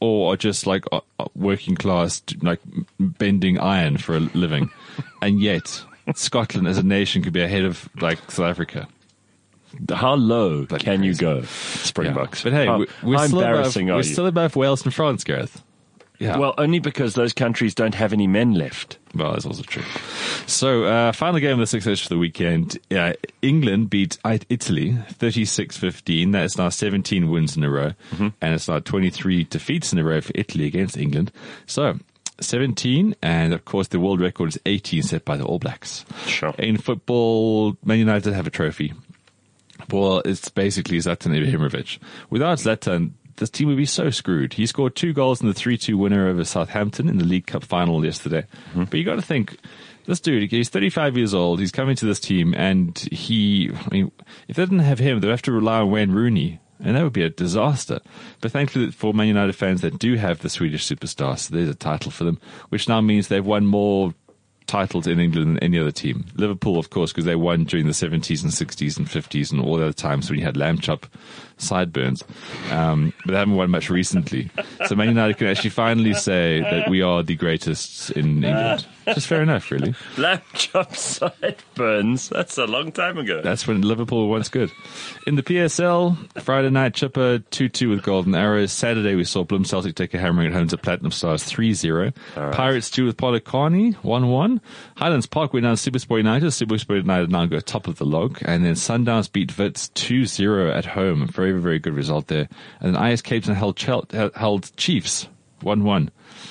or are just like working class, like bending iron for a living. And yet Scotland as a nation could be ahead of like South Africa. How low can you go, Springboks? Yeah. But hey, we're still above Wales and France, Gareth. Yeah. Well, only because those countries don't have any men left. Well, that's also true. So, final game of the Six Nations for the weekend. England beat Italy 36-15. That's now 17 wins in a row. Mm-hmm. And it's now 23 defeats in a row for Italy against England. So, 17, and of course the world record is 18 set by the All Blacks. Sure. In football, Man United have a trophy. Well, it's basically Zlatan Ibrahimovic. Without Zlatan, this team would be so screwed. He scored 2 goals in the 3-2 winner over Southampton in the League Cup final yesterday. Mm-hmm. But you got to think, this dude, he's 35 years old, he's coming to this team, and if they didn't have him, they'd have to rely on Wayne Rooney, and that would be a disaster. But thankfully for Man United fans, they do have the Swedish superstar, so there's a title for them, which now means they've won more titles in England than any other team. Liverpool, of course, because they won during the 70s and 60s and 50s and all the other times when you had lamb chop sideburns. But they haven't won much recently. So Man United can actually finally say that we are the greatest in England. Just fair enough, really. Lamb chop sideburns. That's a long time ago. That's when Liverpool were once good. In the PSL, Friday night, Chipper 2-2 with Golden Arrows. Saturday, we saw Bloem Celtic take a hammering at home to Platinum Stars 3-0. Right. Pirates 2 with Polokwane 1-1. Highlands Park went down SuperSport United. SuperSport United now go top of the log. And then Sundowns beat Wits 2-0 at home. Very, very good result there. And then IS Cape Town held Chiefs 1-1.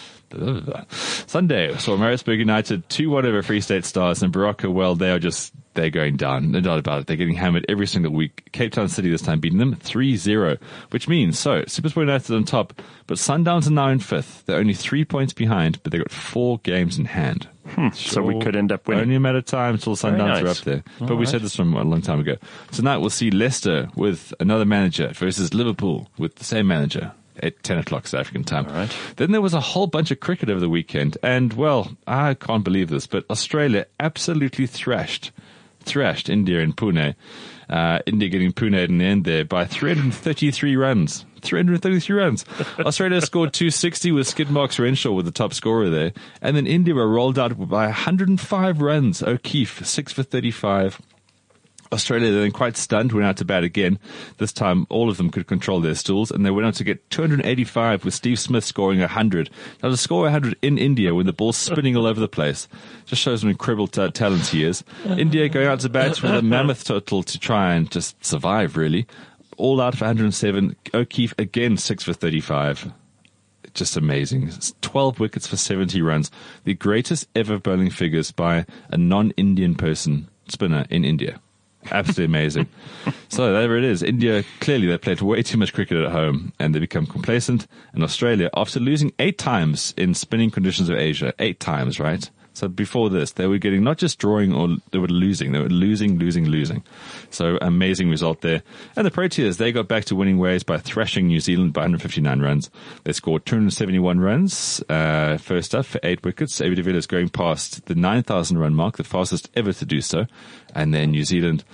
Sunday, saw Maritzburg United 2-1 over Free State Stars, and Baraka, well, they're going down. No doubt about it. They're getting hammered every single week. Cape Town City this time beating them 3-0, which means, SuperSport United on top, but Sundowns are now in 5th. They're only 3 points behind, but they've got 4 games in hand. So we could end up winning. Only a matter of time until Sundowns are up there. But we said this from a long time ago. Tonight we'll see Leicester with another manager versus Liverpool with the same manager at 10 o'clock South African time. All right. Then there was a whole bunch of cricket over the weekend. And, well, I can't believe this, but Australia absolutely thrashed India in Pune. India getting Pune in the end there by 333 runs. 333 runs. Australia scored 260 with Skidmarks Renshaw with the top scorer there. And then India were rolled out by 105 runs. O'Keefe, 6 for 35. Australia then quite stunned, went out to bat again. This time all of them could control their stools, and they went on to get 285 with Steve Smith scoring 100. Now to score 100 in India when the ball's spinning all over the place just shows what incredible talent he is. India going out to bat with a mammoth total to try and just survive, really. All out for 107. O'Keefe again 6 for 35. Just amazing. 12 wickets for 70 runs. The greatest ever bowling figures by a non-Indian spinner in India. Absolutely amazing. So there it is. India, clearly they played way too much cricket at home and they become complacent. And Australia, after losing 8 times in spinning conditions of Asia, 8 times, right? So before this, they were getting not just drawing, or they were losing. They were losing. So amazing result there. And the Proteas, they got back to winning ways by thrashing New Zealand by 159 runs. They scored 271 runs first up for 8 wickets. AB de Villiers going past the 9,000 run mark, the fastest ever to do so. And then New Zealand,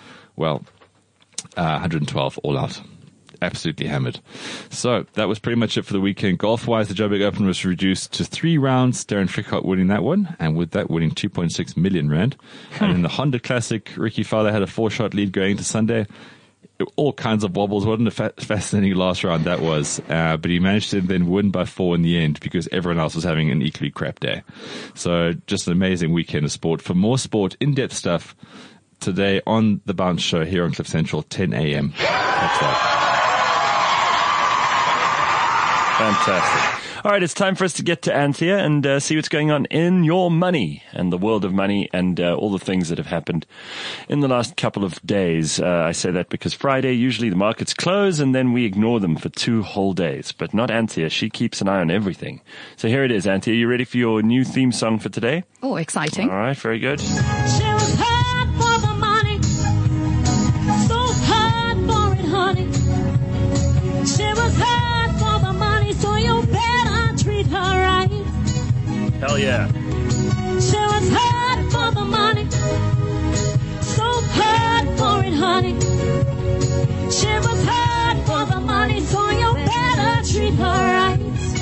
112 all out. Absolutely hammered. So that was pretty much it for the weekend. Golf-wise, the Joburg Open was reduced to 3 rounds. Darren Fickhart winning that one, and with that winning 2.6 million rand. And in the Honda Classic, Ricky Fowler had a 4-shot lead going into Sunday. All kinds of wobbles. What a fascinating last round that was. But he managed to then win by 4 in the end because everyone else was having an equally crap day. So just an amazing weekend of sport. For more sport, in-depth stuff, today on The Bounce Show here on Cliff Central, 10 a.m. Catch that. Fantastic. All right, it's time for us to get to Anthea and see what's going on in your money and the world of money and all the things that have happened in the last couple of days. I say that because Friday, usually the markets close and then we ignore them for 2 whole days. But not Anthea. She keeps an eye on everything. So here it is, Anthea. You ready for your new theme song for today? Oh, exciting. All right, very good. She was hard for the money, so hard for it, honey. She was hard. So you better treat her right. Hell yeah. She was hard for the money, so hard for it, honey. She was hard for the money, so you better treat her right.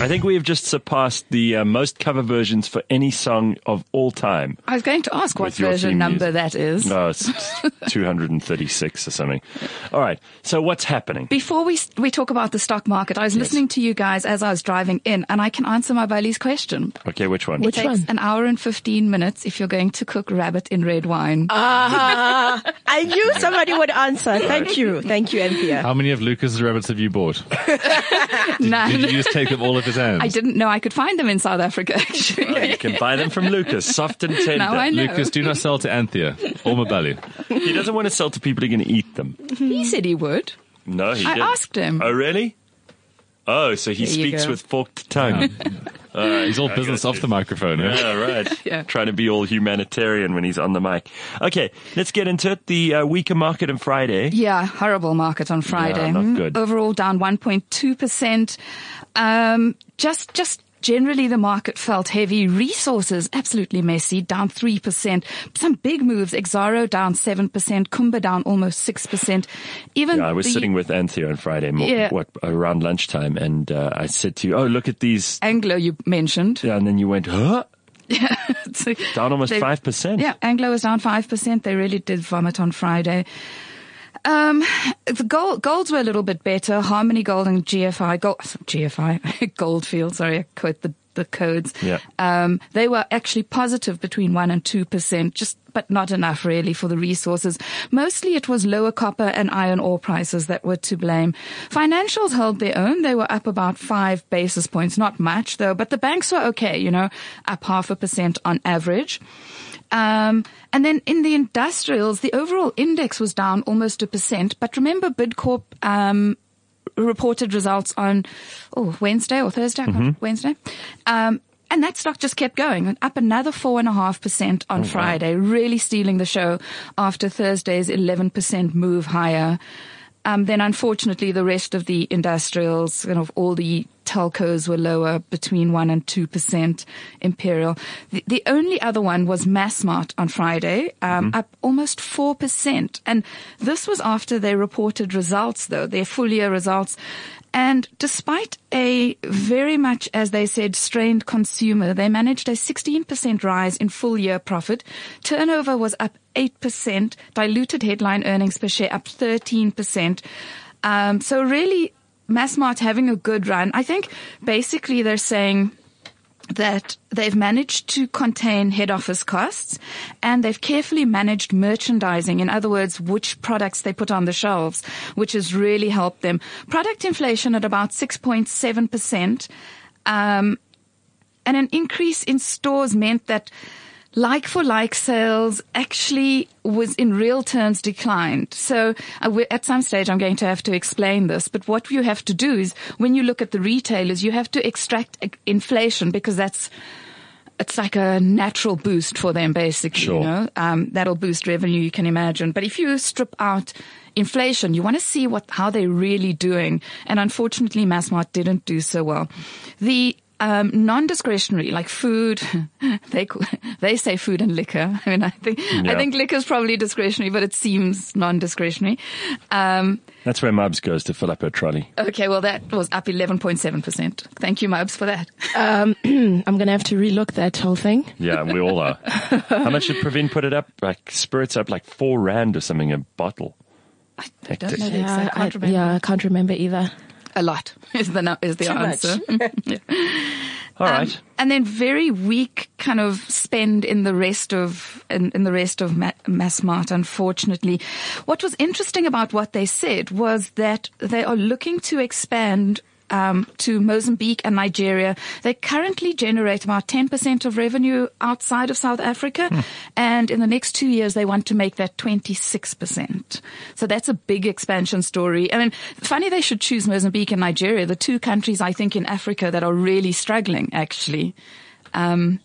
I think we have just surpassed the most cover versions for any song of all time. I was going to ask what With your version theme number music. that is. No, it's 236 or something. All right. So what's happening? Before we talk about the stock market, I was listening to you guys as I was driving in, and I can answer my Bailey's question. Okay, which one? It takes an hour and 15 minutes if you're going to cook rabbit in red wine. I knew somebody would answer. Thank you, Anthea. How many of Lucas's rabbits have you bought? None. Did you just take them all of his hands? I didn't know I could find them in South Africa, actually. Oh, you can buy them from Lucas, soft and tender. Now I know. Lucas, do not sell to Anthea or Mabali. He doesn't want to sell to people who are going to eat them. He said he would. No, he I didn't. asked him. Oh, really? Oh, so he There you speaks go. with forked tongue. All right, He's all business off the microphone. Eh? Yeah, right. Yeah. Trying to be all humanitarian when he's on the mic. Okay, let's get into it. The weaker market on Friday. Yeah, horrible market on Friday. Yeah, not good. Overall down 1.2%. Just generally the market felt heavy. Resources, absolutely messy, down 3%. Some big moves. Exaro down 7%. Kumba down almost 6%. Even Yeah, I was sitting with Anthea on Friday, around lunchtime, and I said to you, oh, look at these. Anglo you mentioned. Yeah, and then you went, huh? Yeah. Down almost 5%. Yeah, Anglo was down 5%. They really did vomit on Friday. The golds were a little bit better. Harmony Gold and Goldfield, sorry, I quote the codes. Yeah. They were actually positive between 1% and 2%, but not enough really for the resources. Mostly it was lower copper and iron ore prices that were to blame. Financials held their own. They were up about 5 basis points, not much though, but the banks were okay, up 0.5% on average. And then in the industrials, the overall index was down almost 1%. But remember, Bidcorp reported results on Wednesday or Thursday, Wednesday. And that stock just kept going, up another 4.5% on Friday, really stealing the show after Thursday's 11% move higher. Then unfortunately, the rest of the industrials, all the telcos were lower, between 1% and 2%. Imperial. The only other one was Massmart on Friday, up almost 4%. And this was after they reported results, though, their full year results. And despite a very much, as they said, strained consumer, they managed a 16% rise in full year profit. Turnover was up 8%, diluted headline earnings per share up 13%. So really, Massmart having a good run. I think basically they're saying that they've managed to contain head office costs and they've carefully managed merchandising. In other words, which products they put on the shelves, which has really helped them. Product inflation at about 6.7%. And an increase in stores meant that like-for-like sales actually was in real terms declined. So at some stage I'm going to have to explain this, but what you have to do is when you look at the retailers, you have to extract inflation because it's like a natural boost for them basically, Sure. That'll boost revenue, you can imagine. But if you strip out inflation, you want to see how they're really doing. And unfortunately, Massmart didn't do so well. The non-discretionary, like food, they say food and liquor. I mean, I think liquor is probably discretionary, but it seems non-discretionary. That's where Mubs goes to fill up her trolley. Okay, well, that was up 11.7%. Thank you, Mubs, for that. I'm going to have to relook that whole thing. Yeah, we all are. How much did Praveen put it up? Like Spirits up like 4 rand or something a bottle. I don't know the exact. I can't remember. I can't remember either. A lot is the answer. Yeah. All right. And then very weak kind of spend in the rest of Massmart, unfortunately. What was interesting about what they said was that they are looking to expand to Mozambique and Nigeria. They currently generate about 10% of revenue outside of South Africa. And in the next 2 years, they want to make that 26%. So that's a big expansion story. I mean, funny they should choose Mozambique and Nigeria, the 2 countries, I think, in Africa that are really struggling, actually. Yeah,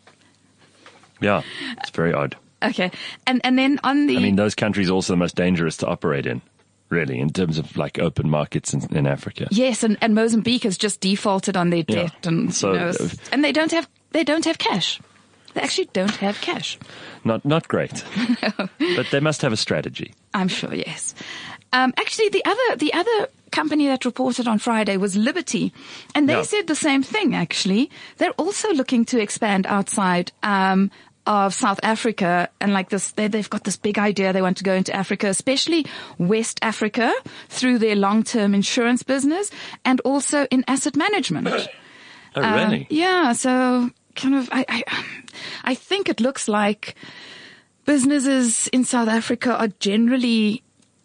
it's very odd. Okay. And then on the... I mean, those countries are also the most dangerous to operate in. Really, in terms of like open markets in Africa. Yes, and Mozambique has just defaulted on their debt, and and they don't have cash. They actually don't have cash. Not great, but they must have a strategy. I'm sure, yes. Actually, the other company that reported on Friday was Liberty, and they said the same thing, actually. They're also looking to expand outside of South Africa, and like this, they've got this big idea. They want to go into Africa, especially West Africa, through their long-term insurance business and also in asset management. Oh, really? Yeah, so kind of, I think it looks like businesses in South Africa are generally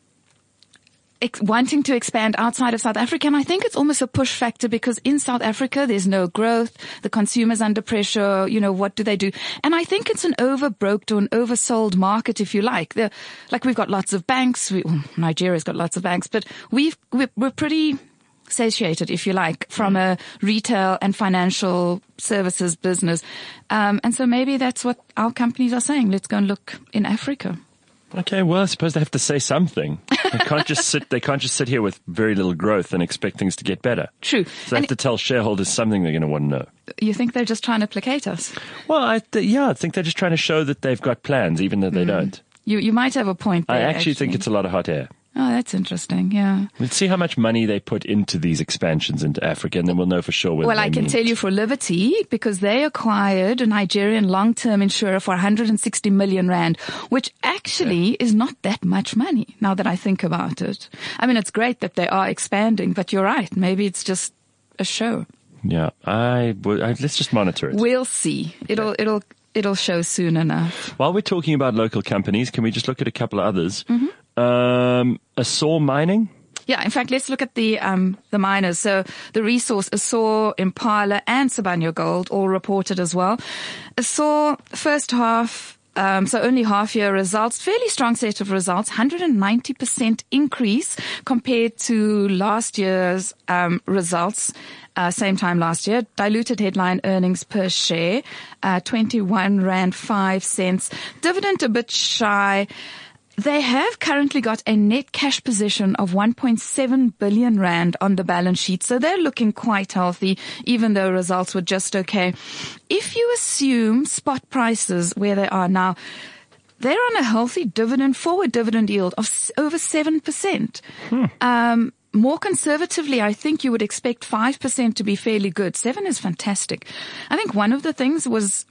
wanting to expand outside of South Africa. And I think it's almost a push factor because in South Africa, there's no growth. The consumer's under pressure. You know, what do they do? And I think it's an overbroked or an oversold market, if you like. We've got lots of banks. Nigeria's got lots of banks, but we're pretty satiated, if you like, from a retail and financial services business. And so maybe that's what our companies are saying. Let's go and look in Africa. Okay, well, I suppose they have to say something. They can't just sit here with very little growth and expect things to get better. True. So they have to tell shareholders something they're going to want to know. You think they're just trying to placate us? Well, I think they're just trying to show that they've got plans, even though they don't. You might have a point there. I actually think it's a lot of hot air. Oh, that's interesting, yeah. Let's see how much money they put into these expansions into Africa, and then we'll know for sure whether I can tell you for Liberty, because they acquired a Nigerian long-term insurer for 160 million rand, which actually is not that much money, now that I think about it. I mean, it's great that they are expanding, but you're right. Maybe it's just a show. Yeah, let's just monitor it. We'll see. It'll show soon enough. While we're talking about local companies, can we just look at a couple of others? Mm-hmm. Assore Mining? Yeah, in fact, let's look at the miners. So the resource, Assore, Impala, and Sibanye Gold all reported as well. Assore, first half, so only half-year results, fairly strong set of results, 190% increase compared to last year's results. Same time last year. Diluted headline earnings per share, 21 Rand 5 cents. Dividend a bit shy. They have currently got a net cash position of 1.7 billion Rand on the balance sheet. So they're looking quite healthy, even though results were just okay. If you assume spot prices where they are now, they're on a healthy forward dividend yield of over 7%. More conservatively, I think you would expect 5% to be fairly good. 7 is fantastic. I think one of the things was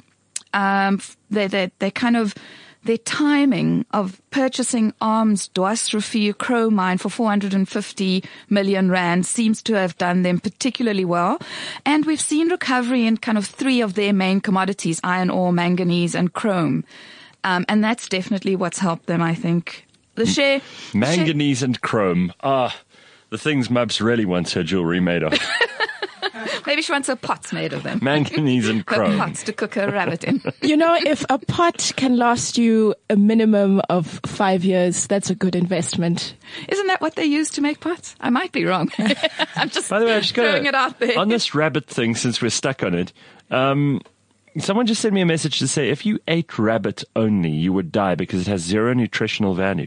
their timing of purchasing ARM's Dwars-Rivier Chrome mine for 450 million Rand seems to have done them particularly well. And we've seen recovery in kind of 3 of their main commodities, iron ore, manganese, and chrome. And that's definitely what's helped them, I think. The share... Manganese and chrome. The things Mubs really wants her jewelry made of. Maybe she wants her pots made of them. Manganese and chrome. Her pots to cook her rabbit in. You know, if a pot can last you a minimum of 5 years, that's a good investment. Isn't that what they use to make pots? I might be wrong. I'm just By the way, I've just throwing it out there. On this rabbit thing, since we're stuck on it, someone just sent me a message to say if you ate rabbit only, you would die because it has 0 nutritional value.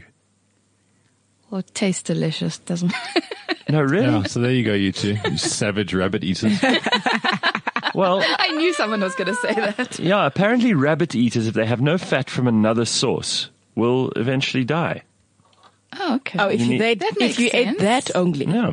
Well, it tastes delicious, doesn't it? No, really? Yeah, so there you go, you two. You savage rabbit eaters. Well, I knew someone was going to say that. Yeah, apparently rabbit eaters, if they have no fat from another source, will eventually die. Oh, okay. Oh, if you ate that only. Yeah.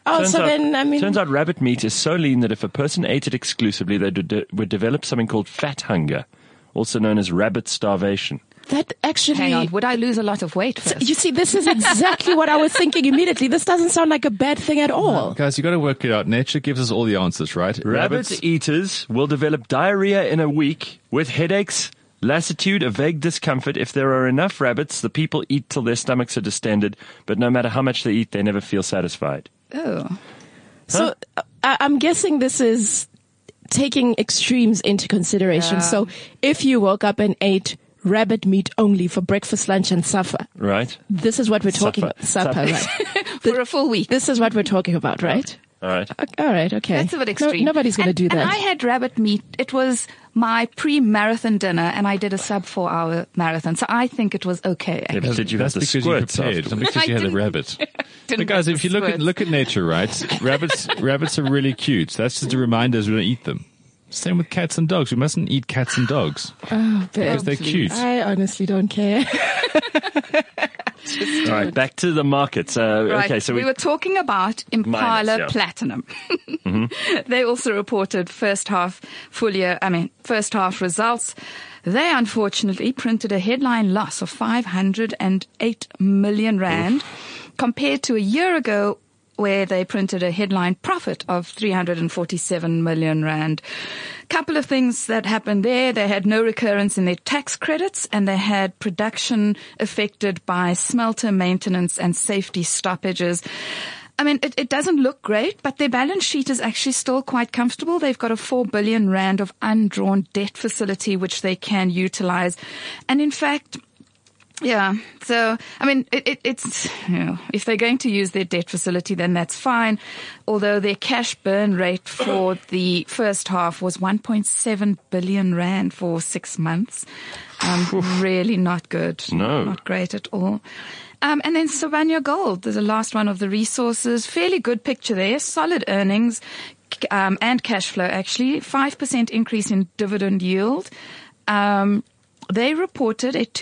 Turns out rabbit meat is so lean that if a person ate it exclusively, they would develop something called fat hunger, also known as rabbit starvation. That actually... Hang on, would I lose a lot of weight first? You see, this is exactly what I was thinking immediately. This doesn't sound like a bad thing at all. No, guys, you got to work it out. Nature gives us all the answers, right? Rabbit eaters will develop diarrhea in a week with headaches, lassitude, a vague discomfort. If there are enough rabbits, the people eat till their stomachs are distended, but no matter how much they eat, they never feel satisfied. Oh. So I'm guessing this is taking extremes into consideration. Yeah. So if you woke up and ate rabbit meat only for breakfast, lunch, and supper. Right. This is what we're talking about. Supper, right. For a full week. This is what we're talking about, right? All right. All right, okay. That's a bit extreme. Nobody's going to do that. And I had rabbit meat. It was my pre-marathon dinner, and I did a sub-4-hour marathon, so I think it was okay. Yeah, but did you That's have the because you squirts prepared, not because you had a rabbit. But guys, if you look at nature, right? Rabbits are really cute. That's just a reminder we don't eat them. Same with cats and dogs. We mustn't eat cats and dogs. Oh, because they're cute. I honestly don't care. All right, back to the markets. Right. Okay, so we were talking about Impala yeah. Platinum. Mm-hmm. They also reported first half results. They unfortunately printed a headline loss of 508 million rand compared to a year ago where they printed a headline profit of 347 million rand. Couple of things that happened there. They had no recurrence in their tax credits, and they had production affected by smelter maintenance and safety stoppages. I mean, it doesn't look great, but their balance sheet is actually still quite comfortable. They've got a 4 billion rand of undrawn debt facility, which they can utilize. And in fact, yeah. So, I mean, it's, if they're going to use their debt facility, then that's fine. Although their cash burn rate for the first half was 1.7 billion rand for 6 months. Really not good. No. Not great at all. And then Sibanye Gold, the last one of the resources. Fairly good picture there. Solid earnings, and cash flow actually. 5% increase in dividend yield. They reported a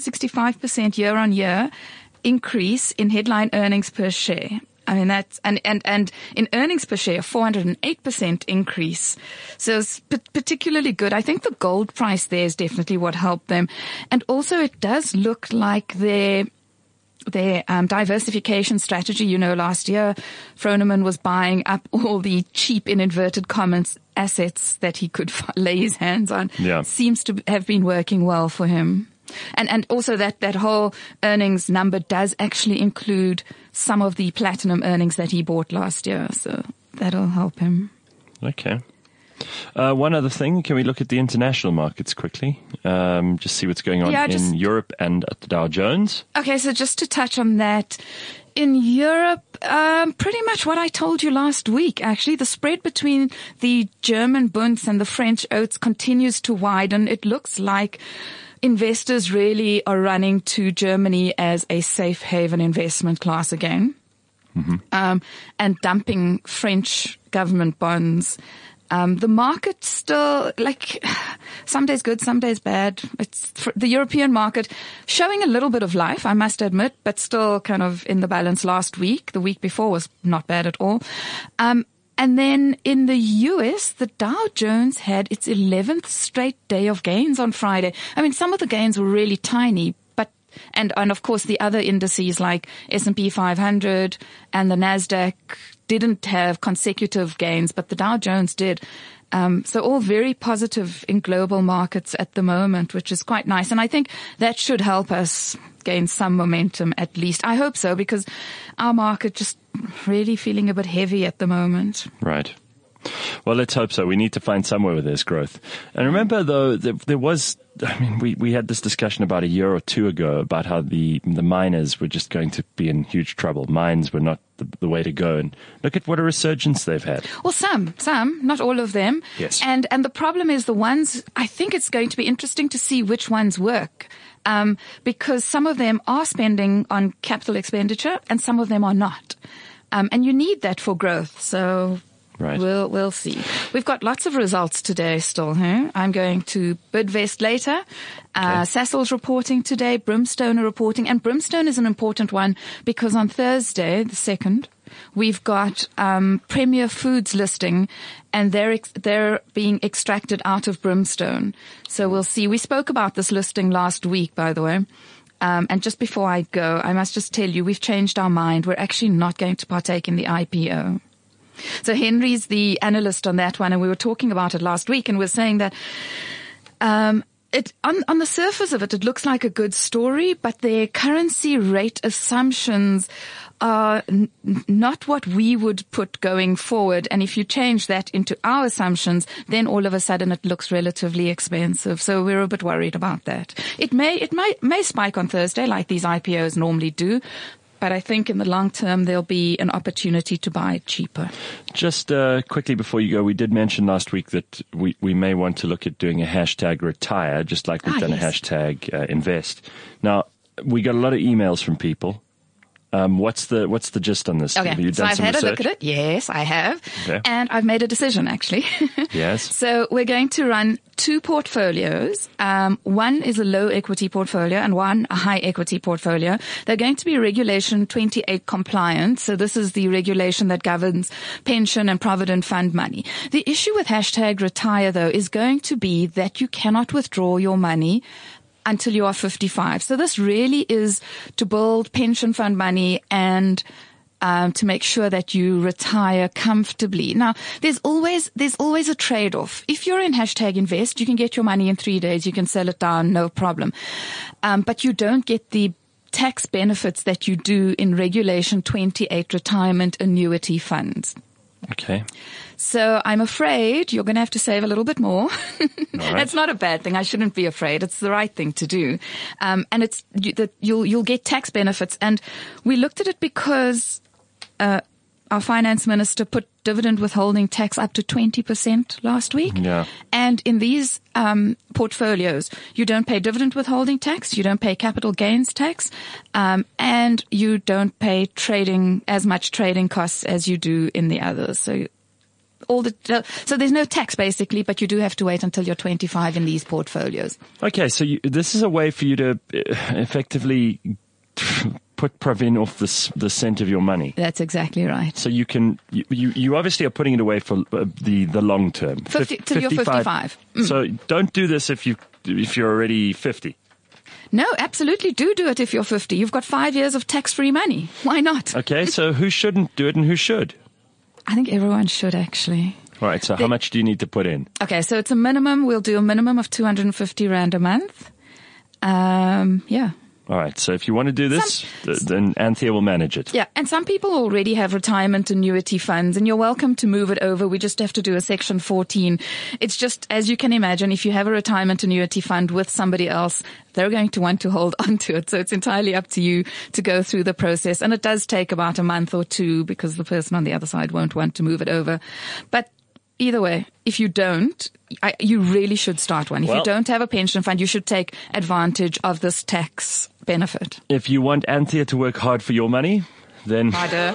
265% year-on-year increase in headline earnings per share. I mean, that's, and in earnings per share, 408% increase. So it's particularly good. I think the gold price there is definitely what helped them. And also it does look like their diversification strategy. You know, last year, Froneman was buying up all the cheap, in inverted commas, assets that he could lay his hands on. Yeah. Seems to have been working well for him. And also that whole earnings number does actually include some of the platinum earnings that he bought last year. So that'll help him. Okay. One other thing, can we look at the international markets quickly? Just see what's going on in Europe and at the Dow Jones. Okay, so just to touch on that. In Europe, pretty much what I told you last week, actually. The spread between the German bunds and the French oats continues to widen. It looks like investors really are running to Germany as a safe haven investment class again. Mm-hmm. And dumping French government bonds. The market still, like, some days good, some days bad. It's the European market showing a little bit of life, I must admit, but still kind of in the balance last week. The week before was not bad at all. And then in the US, the Dow Jones had its 11th straight day of gains on Friday. I mean, some of the gains were really tiny, but, and of course the other indices like S&P 500 and the NASDAQ didn't have consecutive gains, but the Dow Jones did. So all very positive in global markets at the moment, which is quite nice. And I think that should help us gain some momentum at least. I hope so, because our market just really feeling a bit heavy at the moment. Right. Well, let's hope so. We need to find somewhere where there's growth. And remember, though, there was, I mean, we had this discussion about a year or two ago about how the miners were just going to be in huge trouble. Mines were not the way to go. And look at what a resurgence they've had. Well, some, not all of them. Yes. And the problem is the ones, I think it's going to be interesting to see which ones work. Because some of them are spending on capital expenditure and some of them are not. And you need that for growth. So right. We'll see. We've got lots of results today still. I'm going to Bidvest later. Sasol's reporting today. Brimstone are reporting. And Brimstone is an important one because on Thursday, the 2nd, we've got Premier Foods listing, and they're being extracted out of Brimstone. So we'll see. We spoke about this listing last week, by the way. And just before I go, I must just tell you, we've changed our mind. We're actually not going to partake in the IPO. So Henry's the analyst on that one, and we were talking about it last week, and we're saying that on the surface of it, it looks like a good story, but their currency rate assumptions are not what we would put going forward. And if you change that into our assumptions, then all of a sudden it looks relatively expensive. So we're a bit worried about that. It may spike on Thursday like these IPOs normally do. But I think in the long term, there'll be an opportunity to buy it cheaper. Just quickly before you go, we did mention last week that we may want to look at doing a hashtag retire, just like we've done a hashtag invest. Now, we got a lot of emails from people What's the gist on this? Okay, Have you done so I've some had research? a look at it. Yes, I have. Okay. And I've made a decision, actually. Yes. So we're going to run 2 portfolios. One is a low equity portfolio and one a high equity portfolio. They're going to be Regulation 28 compliant. So this is the regulation that governs pension and provident fund money. The issue with #retire, though, is going to be that you cannot withdraw your money until you are 55. So this really is to build pension fund money and to make sure that you retire comfortably. Now, there's always a trade-off. If you're in #invest, you can get your money in 3 days. You can sell it down, no problem. But you don't get the tax benefits that you do in Regulation 28 retirement annuity funds. Okay. So I'm afraid you're going to have to save a little bit more. Right. That's not a bad thing. I shouldn't be afraid. It's the right thing to do. And you'll get tax benefits. And we looked at it because our finance minister put dividend withholding tax up to 20% last week. Yeah. And in these portfolios, you don't pay dividend withholding tax, you don't pay capital gains tax, and you don't pay as much trading costs as you do in the others. So there's no tax basically, but you do have to wait until you're 25 in these portfolios. Okay, so this is a way for you to effectively put Pravin off the scent of your money. That's exactly right. So you obviously are putting it away for the long term. Till you're 55. So don't do this if you're already 50. No, absolutely do it if you're 50. You've got 5 years of tax-free money. Why not? Okay, so who shouldn't do it and who should? I think everyone should, actually. All right, so how much do you need to put in? Okay, so it's a minimum. We'll do a minimum of 250 Rand a month. Yeah. All right, so if you want to do this, then Anthea will manage it. Yeah, and some people already have retirement annuity funds, and you're welcome to move it over. We just have to do a Section 14. It's just, as you can imagine, if you have a retirement annuity fund with somebody else, they're going to want to hold on to it. So it's entirely up to you to go through the process. And it does take about a month or two because the person on the other side won't want to move it over. But either way, if you don't, you really should start one. If you don't have a pension fund, you should take advantage of this tax benefit. If you want Anthea to work hard for your money, then harder,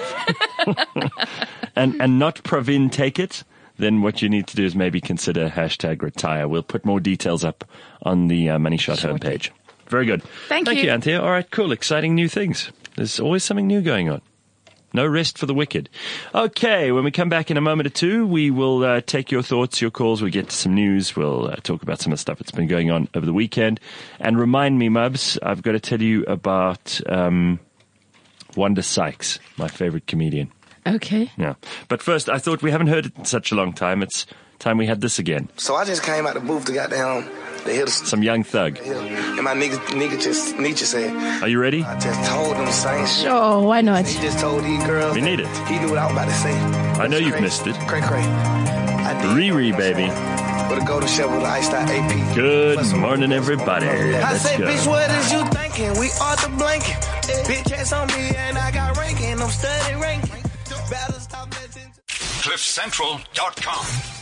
and not Pravin take it, then what you need to do is maybe consider #retire. We'll put more details up on the Money Shot homepage. Very good. Thank you, Anthea. All right, cool. Exciting new things. There's always something new going on. No rest for the wicked. Okay, when we come back in a moment or two, we will take your thoughts, your calls. We'll get to some news. We'll talk about some of the stuff that's been going on over the weekend. And remind me, Mubs, I've got to tell you about Wanda Sykes, my favorite comedian. Okay. Yeah. But first, I thought we haven't heard it in such a long time. It's time we had this again. So I just came out the booth to goddamn... Some young thug. And my nigga just Nietzsche said. Are you ready? I just told him the same shit. Sure, why not? He just told these girls. We need it. He knew what I was about to say. I know you've missed it. Cray. Riri, baby. With a golden shell with an iced out AP. Good morning, everybody. I say, bitch, what is you thinking? We are the blanket. Bitch, ass on me and I got ranking. I'm studying ranking. Better stop listening. CliffCentral.com